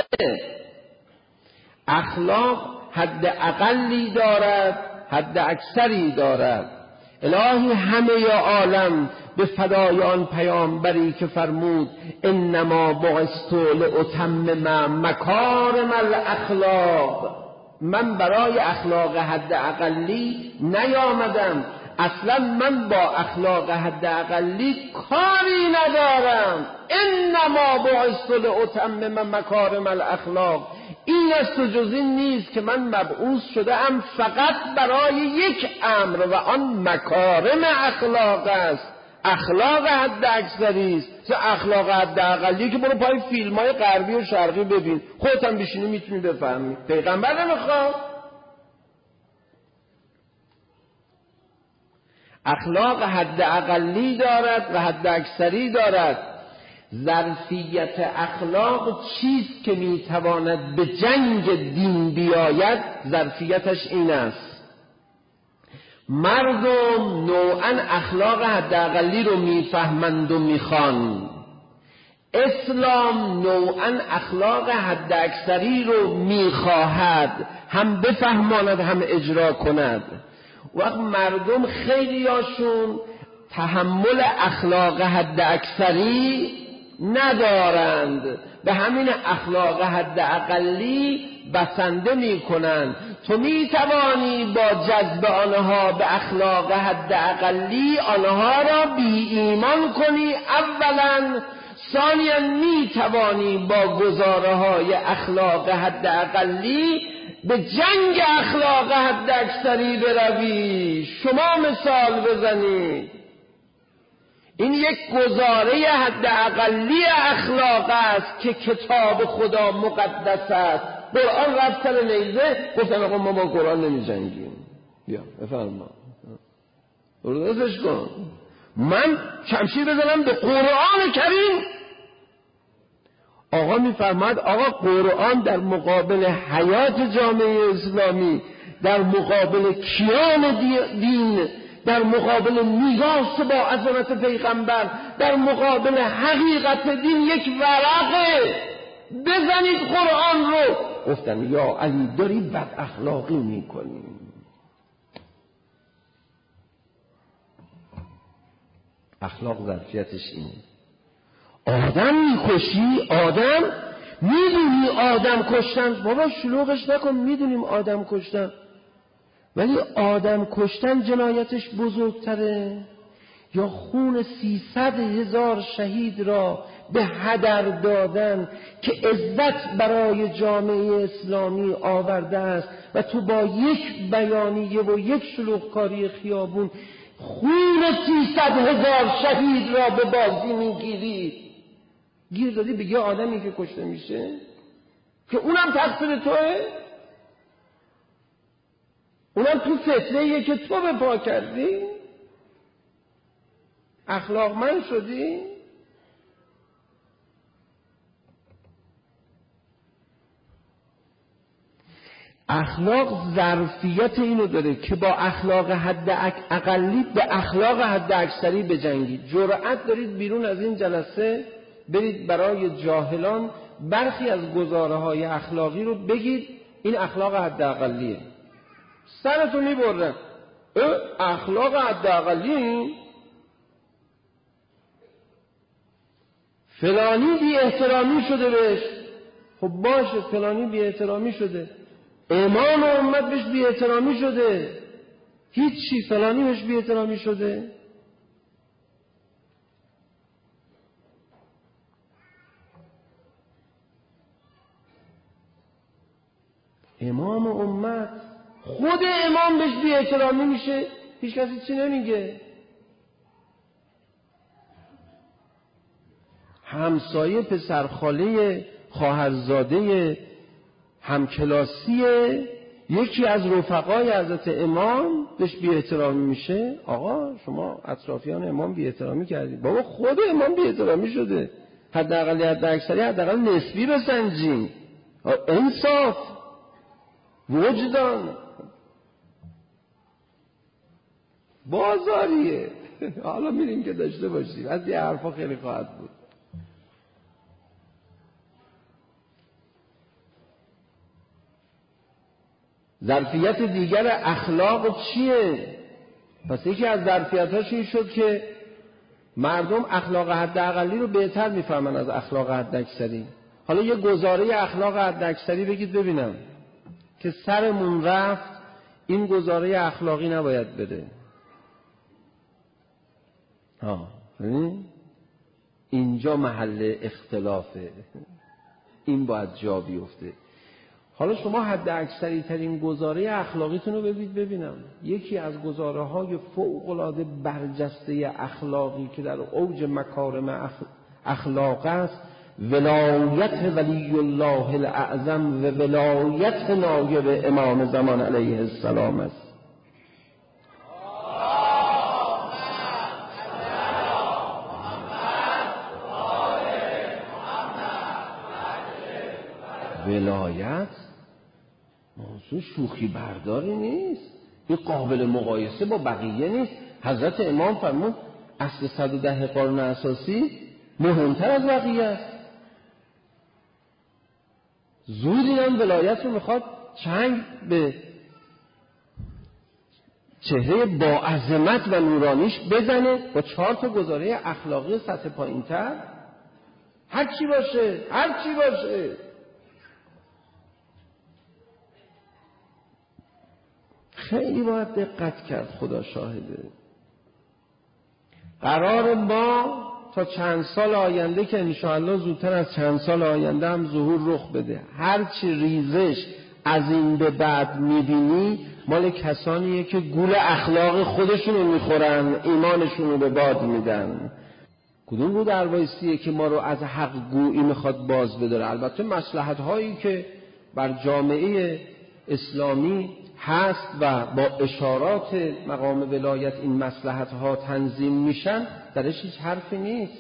[SPEAKER 4] اخلاق حد اقلی دارد حد اکثری دارد. الهی همه عالم به فدای آن پیامبری که فرمود انما بعثت لاتمم مکارم الاخلاق. من برای اخلاق حد اقلی نیامدم، اصلا من با اخلاق حد اقلی کاری ندارم. انما بعثت لاتمم مکارم الاخلاق. این است و جز این نیست که من مبعوث شده ام فقط برای یک امر و آن مکارم اخلاق است. اخلاق حد اکثری است. چه اخلاق حد اقلی که برو پای فیلم‌های غربی و شرقی ببین، خودت هم بشینی میتونی بفهمی. پیغمبر نمیخواد. اخلاق حد اقلی دارد و حد اکثری دارد. ظرفیت اخلاق چیست که میتواند به جنگ دین بیاید؟ ظرفیتش این است: مردم نوعا اخلاق حداقلی رو میفهمند و میخوان. اسلام نوعا اخلاق حد اکثری رو میخواهد، هم بفهماند هم اجرا کند. وقت مردم خیلیاشون تحمل اخلاق حد اکثری ندارند، به همین اخلاق حد اقلی بسنده می کنند. تو می توانی با جذب آنها به اخلاق حد اقلی آنها را بی ایمان کنی اولا، ثانیا می توانی با گزاره های اخلاق حد اقلی به جنگ اخلاق حد اکثری بروی. شما مثال بزنید. این یک گزاره حد اقلی اخلاق است که کتاب خدا مقدس است. قرآن رفت سر نیزه گفتن آقا ما با قرآن نمی جنگیم. بیا بفرما درستش کن. من شمشیر بزنم به قرآن کریم. آقا میفرماد آقا قرآن در مقابل حیات جامعه اسلامی، در مقابل کیان دین، در مقابل میراث با عظمت پیغمبر، در مقابل حقیقت دین یک ورقه. بزنید قرآن رو. گفتن یا علی داری بد اخلاقی میکنی. اخلاق ظرفیتش اینه. آدم میکشی، آدم میدونی آدم کشتن، بابا شلوغش نکن، میدونیم آدم کشتن، ولی آدم کشتن جنایتش بزرگتره یا خون سیصد هزار شهید را به هدر دادن که عزت برای جامعه اسلامی آورده است و تو با یک بیانیه و یک شلوغکاری خیابون خون سیصد هزار شهید را به بازی میگیری. گیر دادی به یه آدمی که کشته میشه که اونم تقصیر توه، اونم تو فتنه‌ایه که تو به پا کردی. اخلاقمند شدی. اخلاق ظرفیت اینو داره که با اخلاق حد اقلی به اخلاق حد اکثری بجنگید. جرأت دارید بیرون از این جلسه برید برای جاهلان برخی از گزاره های اخلاقی رو بگید این اخلاق حد اقلیه. سرتو میبرن. اخلاق حد اقلی فلانی بی احترامی شده بهش. خب باشه فلانی بی احترامی شده، امام امت بهش بی احترامی شده، هیچی فلانی بهش بی احترامی شده. امام امت خود امام بهش بی احترامی میشه، هیچ کسی چی نمیگه. همسایه، پسرخاله، خواهرزاده، همکلاسیه، یکی از رفقای حضرت امام بهش بی احترامی میشه. آقا شما اطرافیان امام بی احترامی کردید. بابا خود امام بی احترامی شده. حداقل حد اکثری حداقل نسبی بسنجیم. انصاف، وجدان. بازاریه. حالا میریم که داشته باشیم. از یه حرفا خیلی خواهد بود. ظرفیت دیگر اخلاق چیه؟ پس یکی از ظرفیت‌هاش این شد که مردم اخلاق حداقلی رو بهتر میفهمن از اخلاق حداکثری. حالا یه گزاره اخلاق حداکثری بگید ببینم که سرمون رفت، این گزاره اخلاقی نباید بده. ها اینجا محل اختلافه، این باید جا بیفته. حالا شما حد اکثری ترین گزاره اخلاقیتون رو ببینید ببینم. یکی از گزاره های فوق العاده برجسته اخلاقی که در اوج مکارم اخلاق است، ولایت ولی الله الاعظم و ولایت نایب امام زمان علیه السلام است. ولایت موضوع شوخی برداری نیست، این قابل مقایسه با بقیه نیست. حضرت امام فرمود اصل صد و ده قانون اساسی مهمتر از بقیه است. زود اینم ولایت رو میخواد چنگ به چهره با عظمت و نورانیش بزنه با چهار تا گزاره اخلاقی سطح پایینتر. هر چی باشه، هر چی باشه. خیلی باید دقت کرد. خدا شاهده. قرار ما تا چند سال آینده که انشاءالله زودتر از چند سال آینده هم ظهور رخ بده، هرچی ریزش از این به بعد میبینی مال کسانیه که گول اخلاق خودشونو میخورن، ایمانشونو به باد میدن. کدوم رو دروایستیه که ما رو از حق گویی میخواد باز بداره؟ البته مصلحت هایی که بر جامعه اسلامی هست و با اشارات مقام ولایت این مصلحت ها تنظیم میشن، درش هیچ حرفی نیست.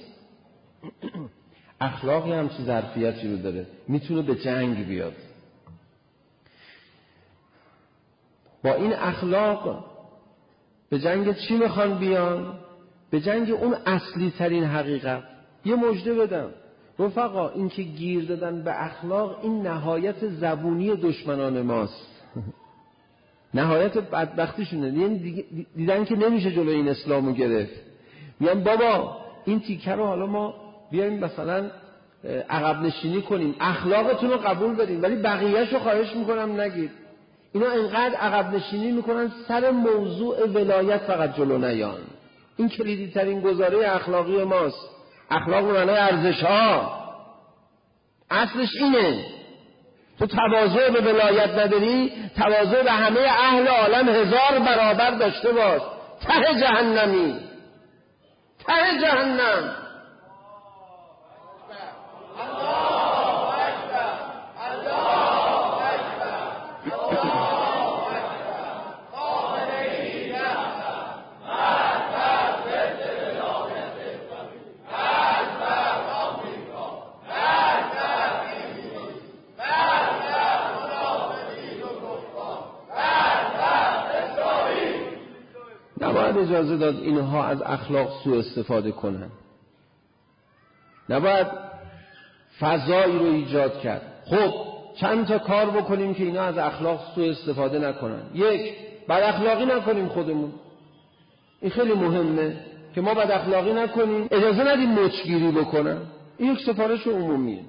[SPEAKER 4] اخلاقی هم چه ظرفیتی رو داره، میتونه به جنگ بیاد. با این اخلاق به جنگ چی میخوان بیان؟ به جنگ اون اصلی ترین حقیقت. یه مژده بدم رفقا، این که گیر دادن به اخلاق این نهایت زبونی دشمنان ماست. نهایت بدبختیشونه. یعنی دیدن که نمیشه جلوی این اسلامو گرفت، میگن بابا این تیکه رو حالا ما بیایم مثلا عقب نشینی کنیم، اخلاقتون رو قبول داریم ولی بقیه‌شو خواهش میکنم نگید. اینا اینقدر عقب نشینی میکنن سر موضوع ولایت فقط جلو نیان. این کلیدی ترین گزاره اخلاقی ماست. اخلاق معنای ارزش ها، اصلش اینه. تو تواضع به ولایت نداری، تواضع به همه اهل عالم هزار برابر داشته باش. ته جهنمی، ته جهنم. نباید اجازه داد اینها از اخلاق سوء استفاده کنن. نباید فضایی رو ایجاد کرد. خب چند تا کار بکنیم که اینا از اخلاق سوء استفاده نکنن. یک، بد اخلاقی نکنیم خودمون. این خیلی مهمه که ما بد اخلاقی نکنیم، اجازه ندیم مچگیری بکنن. این یک سفارش عمومیه.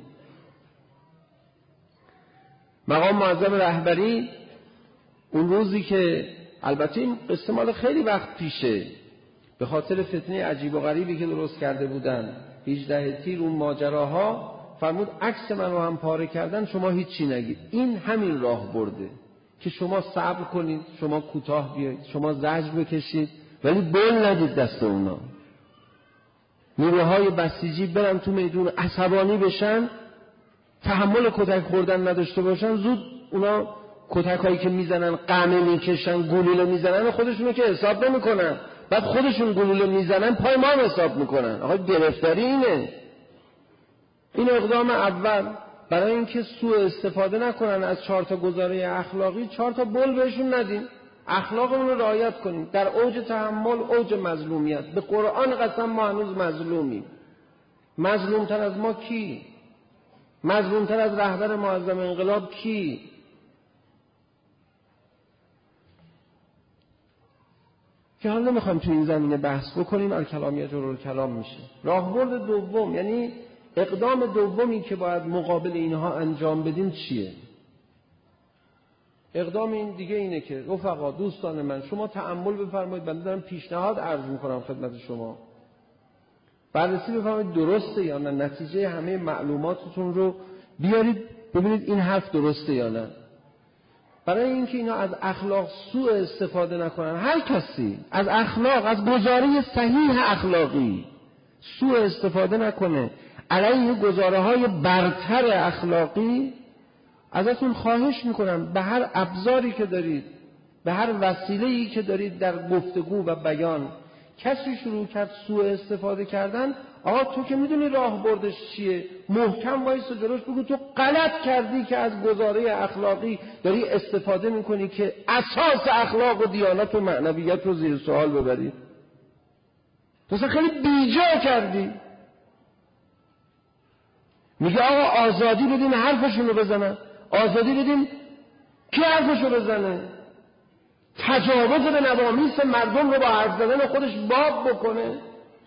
[SPEAKER 4] مقام معظم رهبری اون روزی که، البته این قصه مال خیلی وقت پیشه، به خاطر فتنه عجیب و غریبی که درست کرده بودن هجده تیر اون ماجراها، فرمود عکس من رو هم پاره کردن، شما هیچی نگید. این همین راه برده. که شما صبر کنید، شما کوتاه بیایید، شما زجر بکشید، ولی بل ندید دست اونا. نیروهای بسیجی برن تو میدون عصبانی بشن، تحمل کتک خوردن نداشته باشن، زود اونا کتک هایی که میزنن، قمه میکشن، گلوله میزنن، خودشونو که حساب نمیکنن، بعد خودشون گلوله میزنن پای ما حساب میکنن. آقا گرفتاری اینه. این اقدام اول برای اینکه سوء استفاده نکنن از چهار تا گزاره اخلاقی، چهار تا بل بهشون ندیم، اخلاقمون رو رعایت کنیم. در اوج تحمل، اوج مظلومیت، به قرآن قسم ما هنوز مظلومیم. مظلومتر از ما کی؟ مظلومتر از رهبر معظم انقلاب کی؟ که حالا نمیخوایم تو این زمینه بحث بکنیم، الکلام یجر الکلام میشه. راهبرد دوم، یعنی اقدام دومی که باید مقابل اینها انجام بدین چیه؟ اقدام این دیگه اینه که رفقا، دوستان من، شما تأمل بفرمایید. من دارم پیشنهاد عرض میکنم خدمت شما، بررسی بفرمایید درسته یا نه، نتیجه همه معلوماتتون رو بیارید ببینید این حرف درسته یا نه. برای اینکه اینا از اخلاق سوء استفاده نکنن، هر کسی از اخلاق، از گزاره صحیح اخلاقی سوء استفاده نکنه علیه گزاره های برتر اخلاقی، ازتون خواهش میکنم به هر ابزاری که دارید، به هر وسیله‌ای که دارید در گفتگو و بیان، کسی شروع کرد سوء استفاده کردن، آقا تو که میدونی راه بردش چیه، محکم وایس و جلوش بگو تو غلط کردی که از گزاره اخلاقی داری استفاده میکنی که اساس اخلاق و دیانت و معنویت رو زیر سوال ببری. تو خیلی بیجا کردی. میگه آقا آزادی بدین حرفشون رو بزنن، آزادی بدین کی حرفشو بزنه، تجاوز به نوامیس مردم رو با حرف زدن خودش باب بکنه.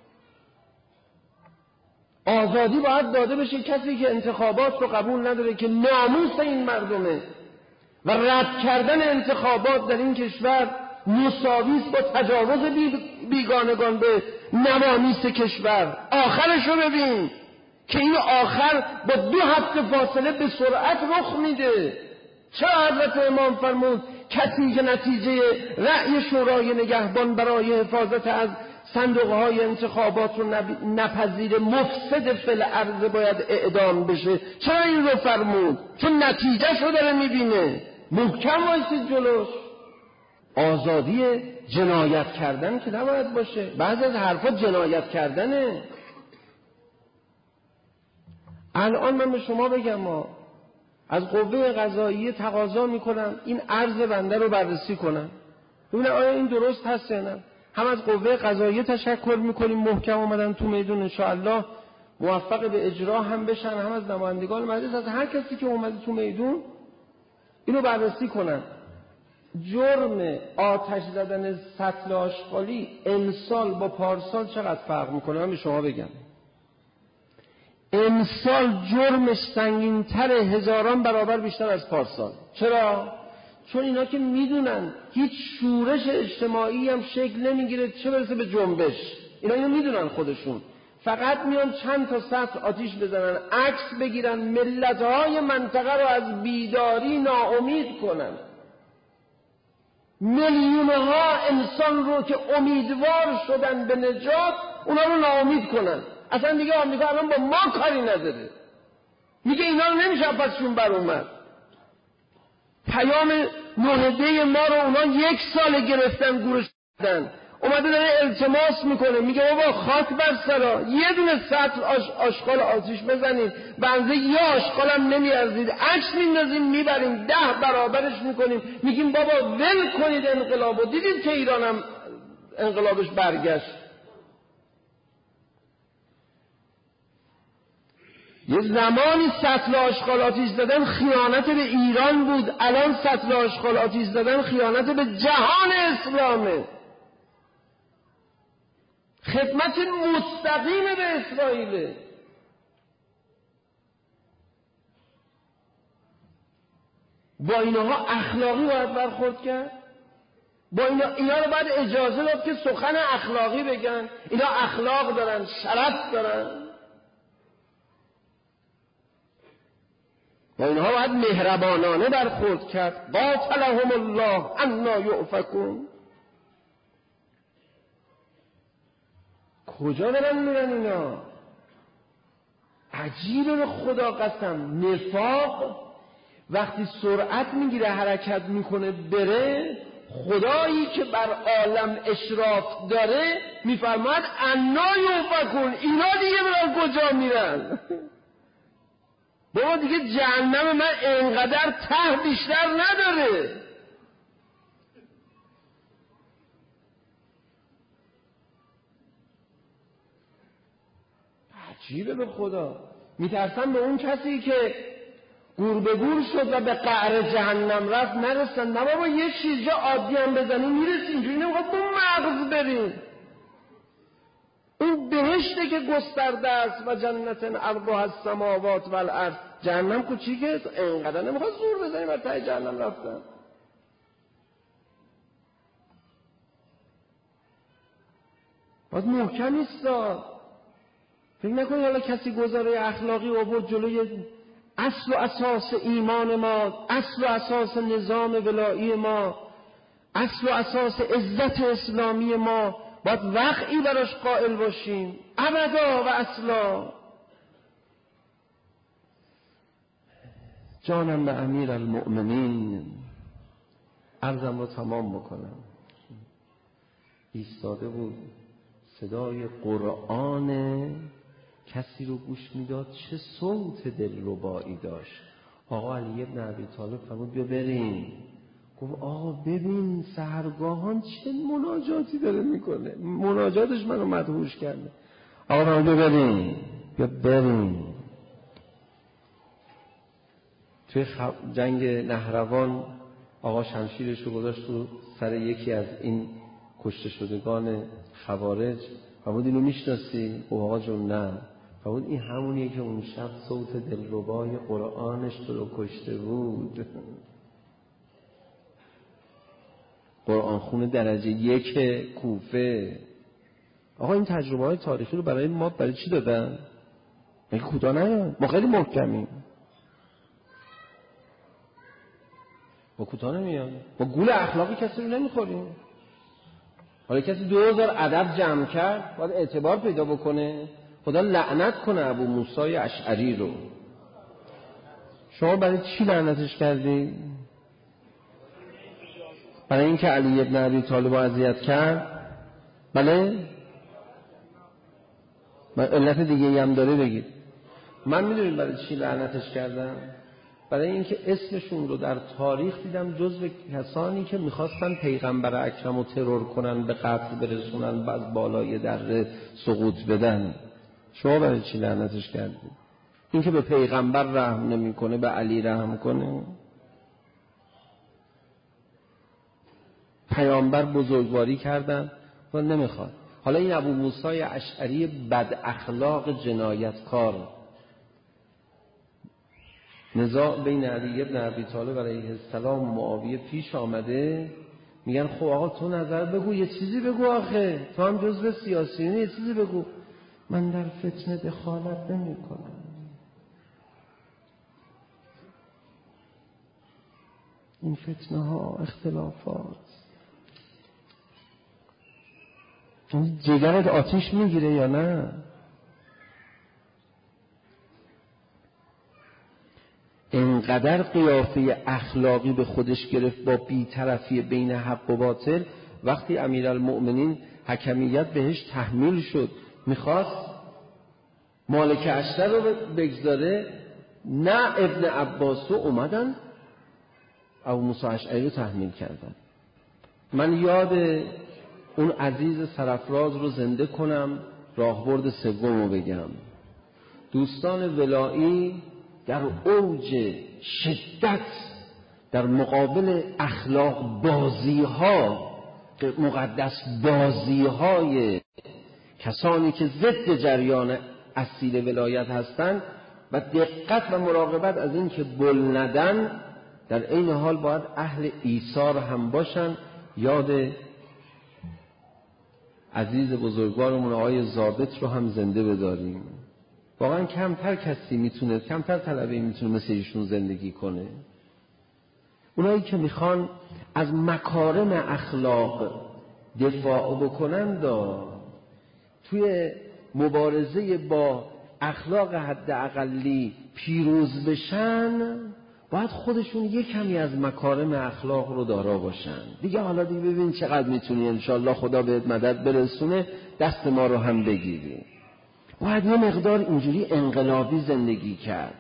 [SPEAKER 4] آزادی باید داده بشه کسی که انتخابات رو قبول نداره، که ناموس این مردمه و رد کردن انتخابات در این کشور مساویس با تجاوز بیگانگان به نوامیس کشور. آخرش رو ببین که این آخر با دو هفته فاصله به سرعت رخ میده. چه حضرت امام فرمود کسی که نتیجه رأی شورای نگهبان برای حفاظت از صندوقهای انتخابات رو نپذیر، مفسد فی الارض باید اعدام بشه. چرا این رو فرمود؟ چون نتیجهش رو داره میبینه. محکم وایسید جلوش. آزادی جنایت کردن که نباید باشه. بعضی از حرفا جنایت کردنه. الان من به شما بگم، ما از قوه قضاییه تقاضا میکنم این عرض بنده رو بررسی کنن، ببینن آیا این درست هست یا نه. هم از قوه قضاییه تشکر میکنیم، محکم اومدن تو میدون، انشاءالله موفق به اجرا هم بشن، هم از نمایندگان مجلس، از هر کسی که اومده تو میدون اینو بررسی کنن. جرم آتش زدن سطل آشغالی امسال با پارسال چقدر فرق میکنه من به شما بگم. امسال جرمش سنگین‌تر هزاران برابر بیشتر از پارسال. چرا؟ چون اینا که میدونن هیچ شورش اجتماعی هم شکل نمیگیره، چه برسه به جنبش. اینا اینو میدونن خودشون، فقط میان چند تا سطل آتیش بزنن، عکس بگیرن، ملت‌های منطقه رو از بیداری ناامید کنن. میلیون‌ها انسان رو که امیدوار شدن به نجات، اونا رو ناامید کنن. اصلا دیگه آمریکا الان با ما کاری نداره، میگه اینا رو نمیشه پسشون بر اومد. پیام نهده ما رو اونا یک سال گرفتن، گورش دادن، اومده داره التماس میکنه، میگه بابا خاک بر سرا، یه دونه سطل آش آشغال آتیش بزنید، بنزه یه آشغال هم نمیارزید، عکس میندازیم میبریم ده برابرش میکنیم، میگیم بابا ول کنید انقلابو. دیدید که ایران هم انقلابش برگشت. یه زمانی سطل آشغال آتیش زدن خیانت به ایران بود، الان سطل آشغال آتیش زدن خیانت به جهان اسلامه. خدمت مستقیم به اسرائیل. با اینها اخلاقی باید برخورد کرد. با اینا, اینا رو باید اجازه داد که سخن اخلاقی بگن. اینا اخلاق دارن، شرف دارن. با اینها باید مهربانانه برخورد کرد. قاتلهم الله انا یؤفکون. کجا دارن میرن اینا؟ عجیبه به خدا قسم. نفاق وقتی سرعت میگیره حرکت میکنه بره، خدایی که بر عالم اشراف داره میفرماید انا یؤفکون. اینا دیگه برن کجا میرن؟ بابا دیگه جهنم من انقدر ته بیشتر نداره. عجیبه به خدا. میترسم به اون کسی که گور به گور شد و به قعر جهنم رفت نرسن. نه بابا یه چیز جا عادی هم بزنی میرسی. اینجوری نمیخواد با مغز بریم. اون بهشته که گسترده است و جنت عرضها السماوات والارض. جهنم کوچیکه، اینقدر نمیخواد زور بزنی بر ته جهنم رفتن. باید محکم ایستا. فکر نکنی حالا کسی گزاره اخلاقی آورد جلوی اصل و اساس ایمان ما، اصل و اساس نظام ولایی ما، اصل و اساس عزت اسلامی ما، باید وقعی براش قائل باشیم ابدا و اصلا. جانم به امیر المؤمنین، عرضم رو تمام بکنم. ایستاده بود صدای قرآن کسی رو گوش میداد، چه صوت دلربایی داشت. آقا علی ابن ابی طالب فرمود بیا بریم. گفت آقا ببین سحرگاهان چه مناجاتی داره میکنه، مناجاتش منو مدهوش کرده. آقا فرمود بیا بریم بیا بریم. توی خب... جنگ نهروان آقا شمشیرش رو گذاشت تو سر یکی از این کشته شدگان خوارج. فرمود اینو میشناسی؟ او آقا جون نه. فرمود این همونیه که اون شب صوت دلربای قرآنش تو رو کشته بود. قرآن خونه درجه یک کوفه. آقا این تجربه های تاریخی رو برای ما برای چی دادن؟ مگه کوتاه نیاد؟ ما خیلی محکمیم. ما کوتاه نمیاد. ما گول اخلاقی کسی رو نمیخوریم. حالا کسی دو هزار ادب جمع کرد باید اعتبار پیدا بکنه. خدا لعنت کنه ابو موسی اشعری رو. شما برای چی لعنتش کردی؟ برای اینکه علی ابن ابی طالب اذیت کرد؟ بله؟ من علت دیگه ای هم داره بگید. من میدونید برای چی لعنتش کردم؟ برای اینکه اسمشون رو در تاریخ دیدم جزو کسانی که میخواستن پیغمبر اکرم رو ترور کنن، به قتل برسونن، بعد بالای دره سقوط بدن. شما برای چی لعنتش کردید؟ اینکه به پیغمبر رحم نمیکنه به علی رحم کنه؟ پیامبر بزرگواری کردن و نمیخواد. حالا این ابو موسی اشعری بد اخلاق جنایتکار، نزاع بین علی ابن ابی طالب علیه السلام و معاویه پیش آمده. میگن خب آقا تو نظر بگو، یه چیزی بگو، آخه تو هم جزو سیاسیونه، یه چیزی بگو. من در فتنه دخالت نمی کنم. این فتنه ها اختلافات جگرت آتیش میگیره یا نه؟ اینقدر قیافه اخلاقی به خودش گرفت با بی‌طرفی بین حق و باطل. وقتی امیرالمؤمنین حکمیت بهش تحمیل شد میخواست مالک اشتر رو بگذاره، نه ابن عباس رو اومدن ابو موسی اشعری رو تحمیل کردن. من یاد اون عزیز سرفراز رو زنده کنم، راهبرد سوم رو بگم. دوستان ولایی در اوج شدت در مقابل اخلاق بازی ها، مقدس بازی های کسانی که ضد جریان اصیل ولایت هستند و دقت و مراقبت از این که بل ندن، در این حال باید اهل ایثار هم باشن. یاد عزیز بزرگوارمون آقای ضابط رو هم زنده بداریم. واقعا کمتر کسی میتونه، کمتر طلبه میتونه مثل ایشون زندگی کنه. اونایی که میخوان از مکارم اخلاق دفاع بکنن دا توی مبارزه با اخلاق حد اقلی پیروز بشن، باید خودشون یک کمی از مکارم اخلاق رو دارا باشن. دیگه حالا دیگه ببین چقدر میتونی انشالله خدا بهت مدد برسونه دست ما رو هم بگیری. باید یه مقدار اینجوری انقلابی زندگی کرد.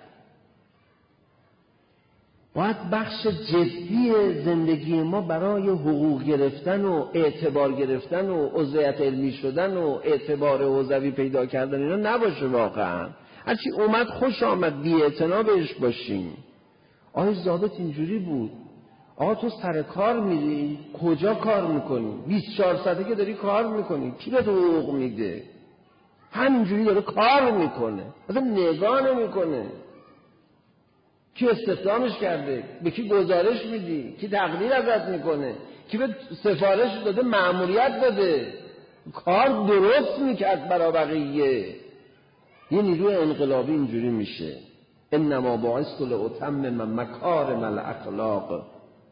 [SPEAKER 4] باید بخش جدی زندگی ما برای حقوق گرفتن و اعتبار گرفتن و عضویت علمی شدن و اعتبار حوزوی پیدا کردن اینا نباشه. واقعا هرچی اومد خوش آمد، بی اعتنا بهش باشیم. آقای ضابط اینجوری بود. آقا تو سر کار میری، کجا کار میکنی؟ بیست و چهار ساعته که داری کار میکنی، کی به تو حقوق میده؟ همینجوری داره کار میکنه، اصلا نگاه نمیکنه کی استخدامش کرده، به کی گزارش میدی، کی تقدیر ازت میکنه، کی به سفارش داده، مأموریت داده، کار درست میکرد برای بقیه. یه نیروی انقلابی اینجوری میشه. انما بعثت لاتمم مکارم الاخلاق.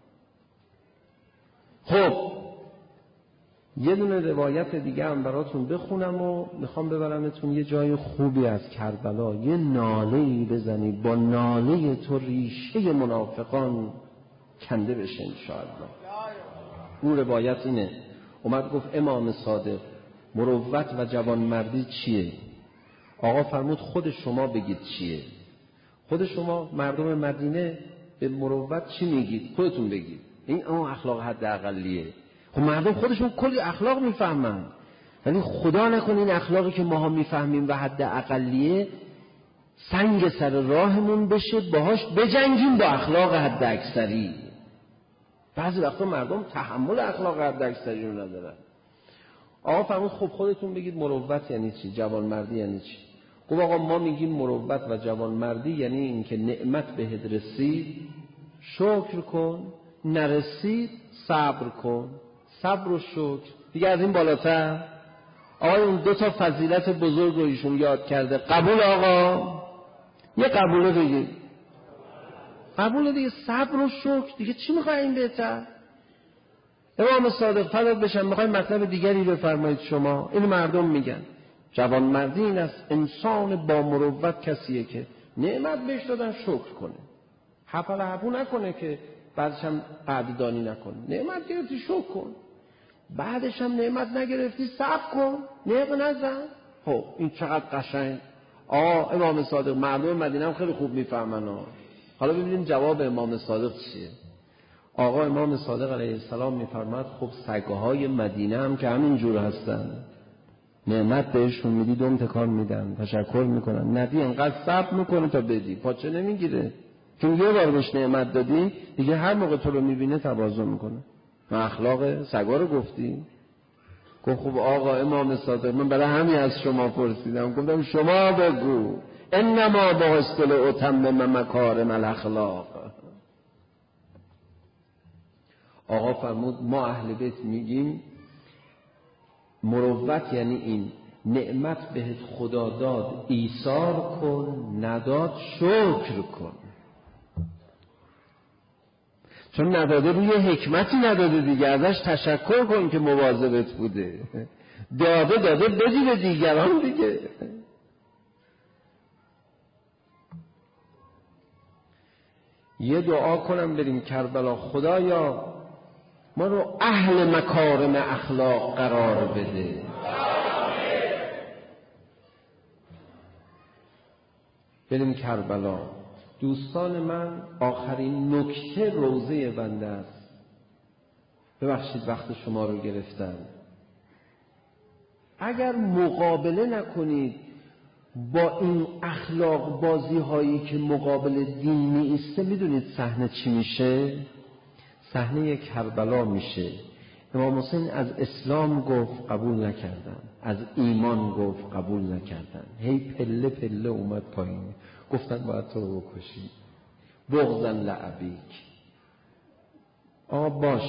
[SPEAKER 4] خب یه دونه روایت دیگه هم براتون بخونم و میخوام ببرمتون یه جای خوبی از کربلا، یه ناله‌ای بزنی با ناله تو ریشه منافقان کنده بشه انشاءالله. اون روایت اینه، اومد گفت امام صادق مروت و جوانمردی چیه؟ آقا فرمود خود شما بگید چیه. خود شما مردم مدینه به مروت چی میگید؟ خودتون بگید. این اون اخلاق حد اقلیه. خب مردم خودشون کلی اخلاق میفهمن، ولی خدا نکنه این اخلاقی که ماها میفهمیم و حد اقلیه سنگ سر راهمون بشه، باهاش بجنگیم با اخلاق حد اکثری. بعضی وقتا مردم تحمل اخلاق حد اکثری رو ندارن. آقا فرمود خب خودتون بگید مروت یعنی چی، جوانمردی یعنی چی؟ گفت آقا ما میگیم مروت و جوانمردی یعنی این که نعمت بهت رسید شکر کن، نرسید صبر کن. صبر و شکر دیگه از این بالاتر. آقا اون دو تا فضیلت بزرگ رو ایشون یاد کرده. قبول آقا؟ یه قبوله بگید. قبول دیگه. صبر و شکر دیگه چی میخوای این بهتر؟ امام صادق فدات بشم میخوای مطلب دیگری بفرمایید شما. این مردم میگن جوانمردی این است انسان با مروت کسیه که نعمت بهش دادن شکر کنه، حپل حپو نکنه که بعدش هم قدردانی نکنه. نعمت گرفتی شکر کن، بعدش هم نعمت نگرفتی صبر کن، نعمت نزن. خب این چقدر قشنگ. آه امام صادق مردم مدینه هم خیلی خوب میفهمن ها. حالا ببینیم جواب امام صادق چیه. آقا امام صادق علیه السلام میفرماد خب سگهای مدینه هم که همین جور هستن، نعمت بهشون میدی دوم تکان میدن، تشکر میکنن، ندی انقدر صبر میکنه تا بدی، پاچه نمیگیره. چون یه بار بهش نعمت دادی دیگه هر موقع تو رو میبینه تواضع میکنه. من اخلاق سگا رو گفتی؟ گفت خب آقا امام صادق من برای همین از شما پرسیدم، گفتم شما بگو انما بعثت لاتمم مکارم الاخلاق. آقا فرمود ما اهل بیت میگیم مروت یعنی این نعمت بهت خدا داد ایثار کن، نداد شکر کن. چون نداده روی حکمتی نداده دیگه، ازش تشکر کن که مواظبت بوده. داده داده بدی به دیگران دیگه. یه دعا کنم بریم کربلا، خدایا ما رو اهل مکارم اخلاق قرار بده. بریم کربلا. دوستان من آخرین نکته روزه بنده است. ببخشید وقت شما رو گرفتم. اگر مقابله نکنید با این اخلاق بازی هایی که مقابل دین می ایسته، میدونید صحنه چی میشه؟ صحنه کربلا میشه. امام حسین از اسلام گفت قبول نکردن، از ایمان گفت قبول نکردن، هی پله پله اومد پایین. گفتن باید تو رو بکشی، بغضن لعبیک. آقا باش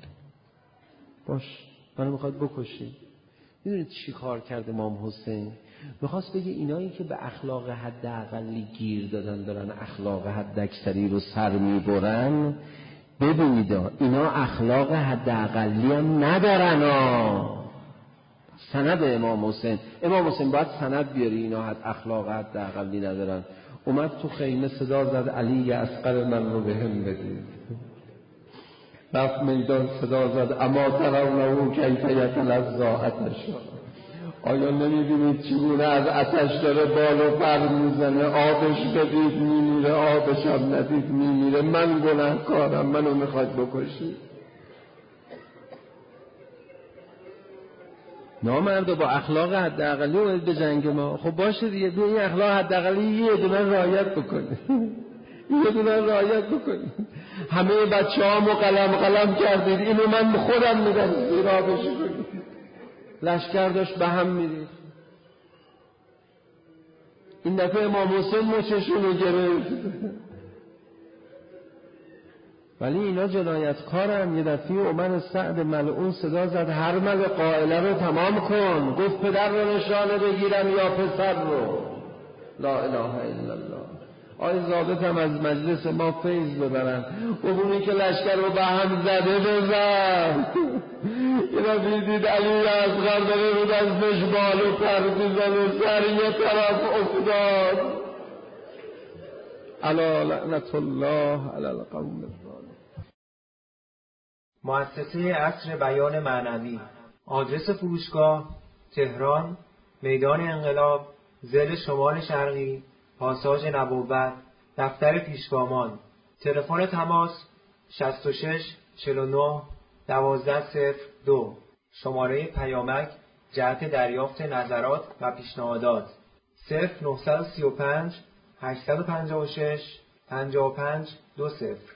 [SPEAKER 4] باش منو میخواد بکشی. میدونید چی کار کرد امام حسین؟ میخواست بگه اینایی که به اخلاق حداقلی گیر دادن دارن اخلاق حداکثری رو سر میبرن، ببینید اینا اخلاق حداقلی هم ندارن ها. سند امام حسین امام حسین باید سند بیاری اینا حد اخلاق حداقلی ندارن. اومد تو خیمه صدا زد علی اصغر من رو بهم بدید. رفت میدان صدا زد اما ترونه کیف یتلظی عطشا. آیا نمیبینید چگونه از آتش داره بال و پر میزنه؟ آبش بدید میمیره، آبش هم ندید میمیره. من گناهکارم، منو میخواد بکشید. نامردا با اخلاق حداقلی اومد به جنگ ما. خب باشه دیگه، به این اخلاق حداقلی یه دونه رعایت بکنه، یه دونه رعایت بکنه. همه بچه‌هامو قلم قلم کردید، اینو من خودم میدم زیرابش کنید. لشکر داشت به هم میریخت. این دفعه امام حسین مچشونو گرفت. ولی اینا جنایتکارن. یه دفعه عمر سعد ملعون صدا زد هرمل قائله رو تمام کن. گفت پدر رو نشانه بگیرم یا پسر رو؟ لا اله الا الله. آی ضابط هم از مجلس ما فیض ببرن. اونی که لشکر رو به هم زده بزن. اینا بیدید علی اصغر داره رو دستش بال و پر میزنه، سر یه طرف افتاد. الا لعنت الله علی القوم الظالمین.
[SPEAKER 5] مؤسسه عصر بیان معنوی. آدرس فروشگاه: تهران، میدان انقلاب، ضلع شمال شرقی، پاساژ نبوت، دفتر پیشگامان. تلفن تماس: شصت و شش چهل و نه دوازده صفر دو. شماره پیامک جهت دریافت نظرات و پیشنهادات: صفر نه سه پنج هشت پنج شش پنج پنج دو صفر.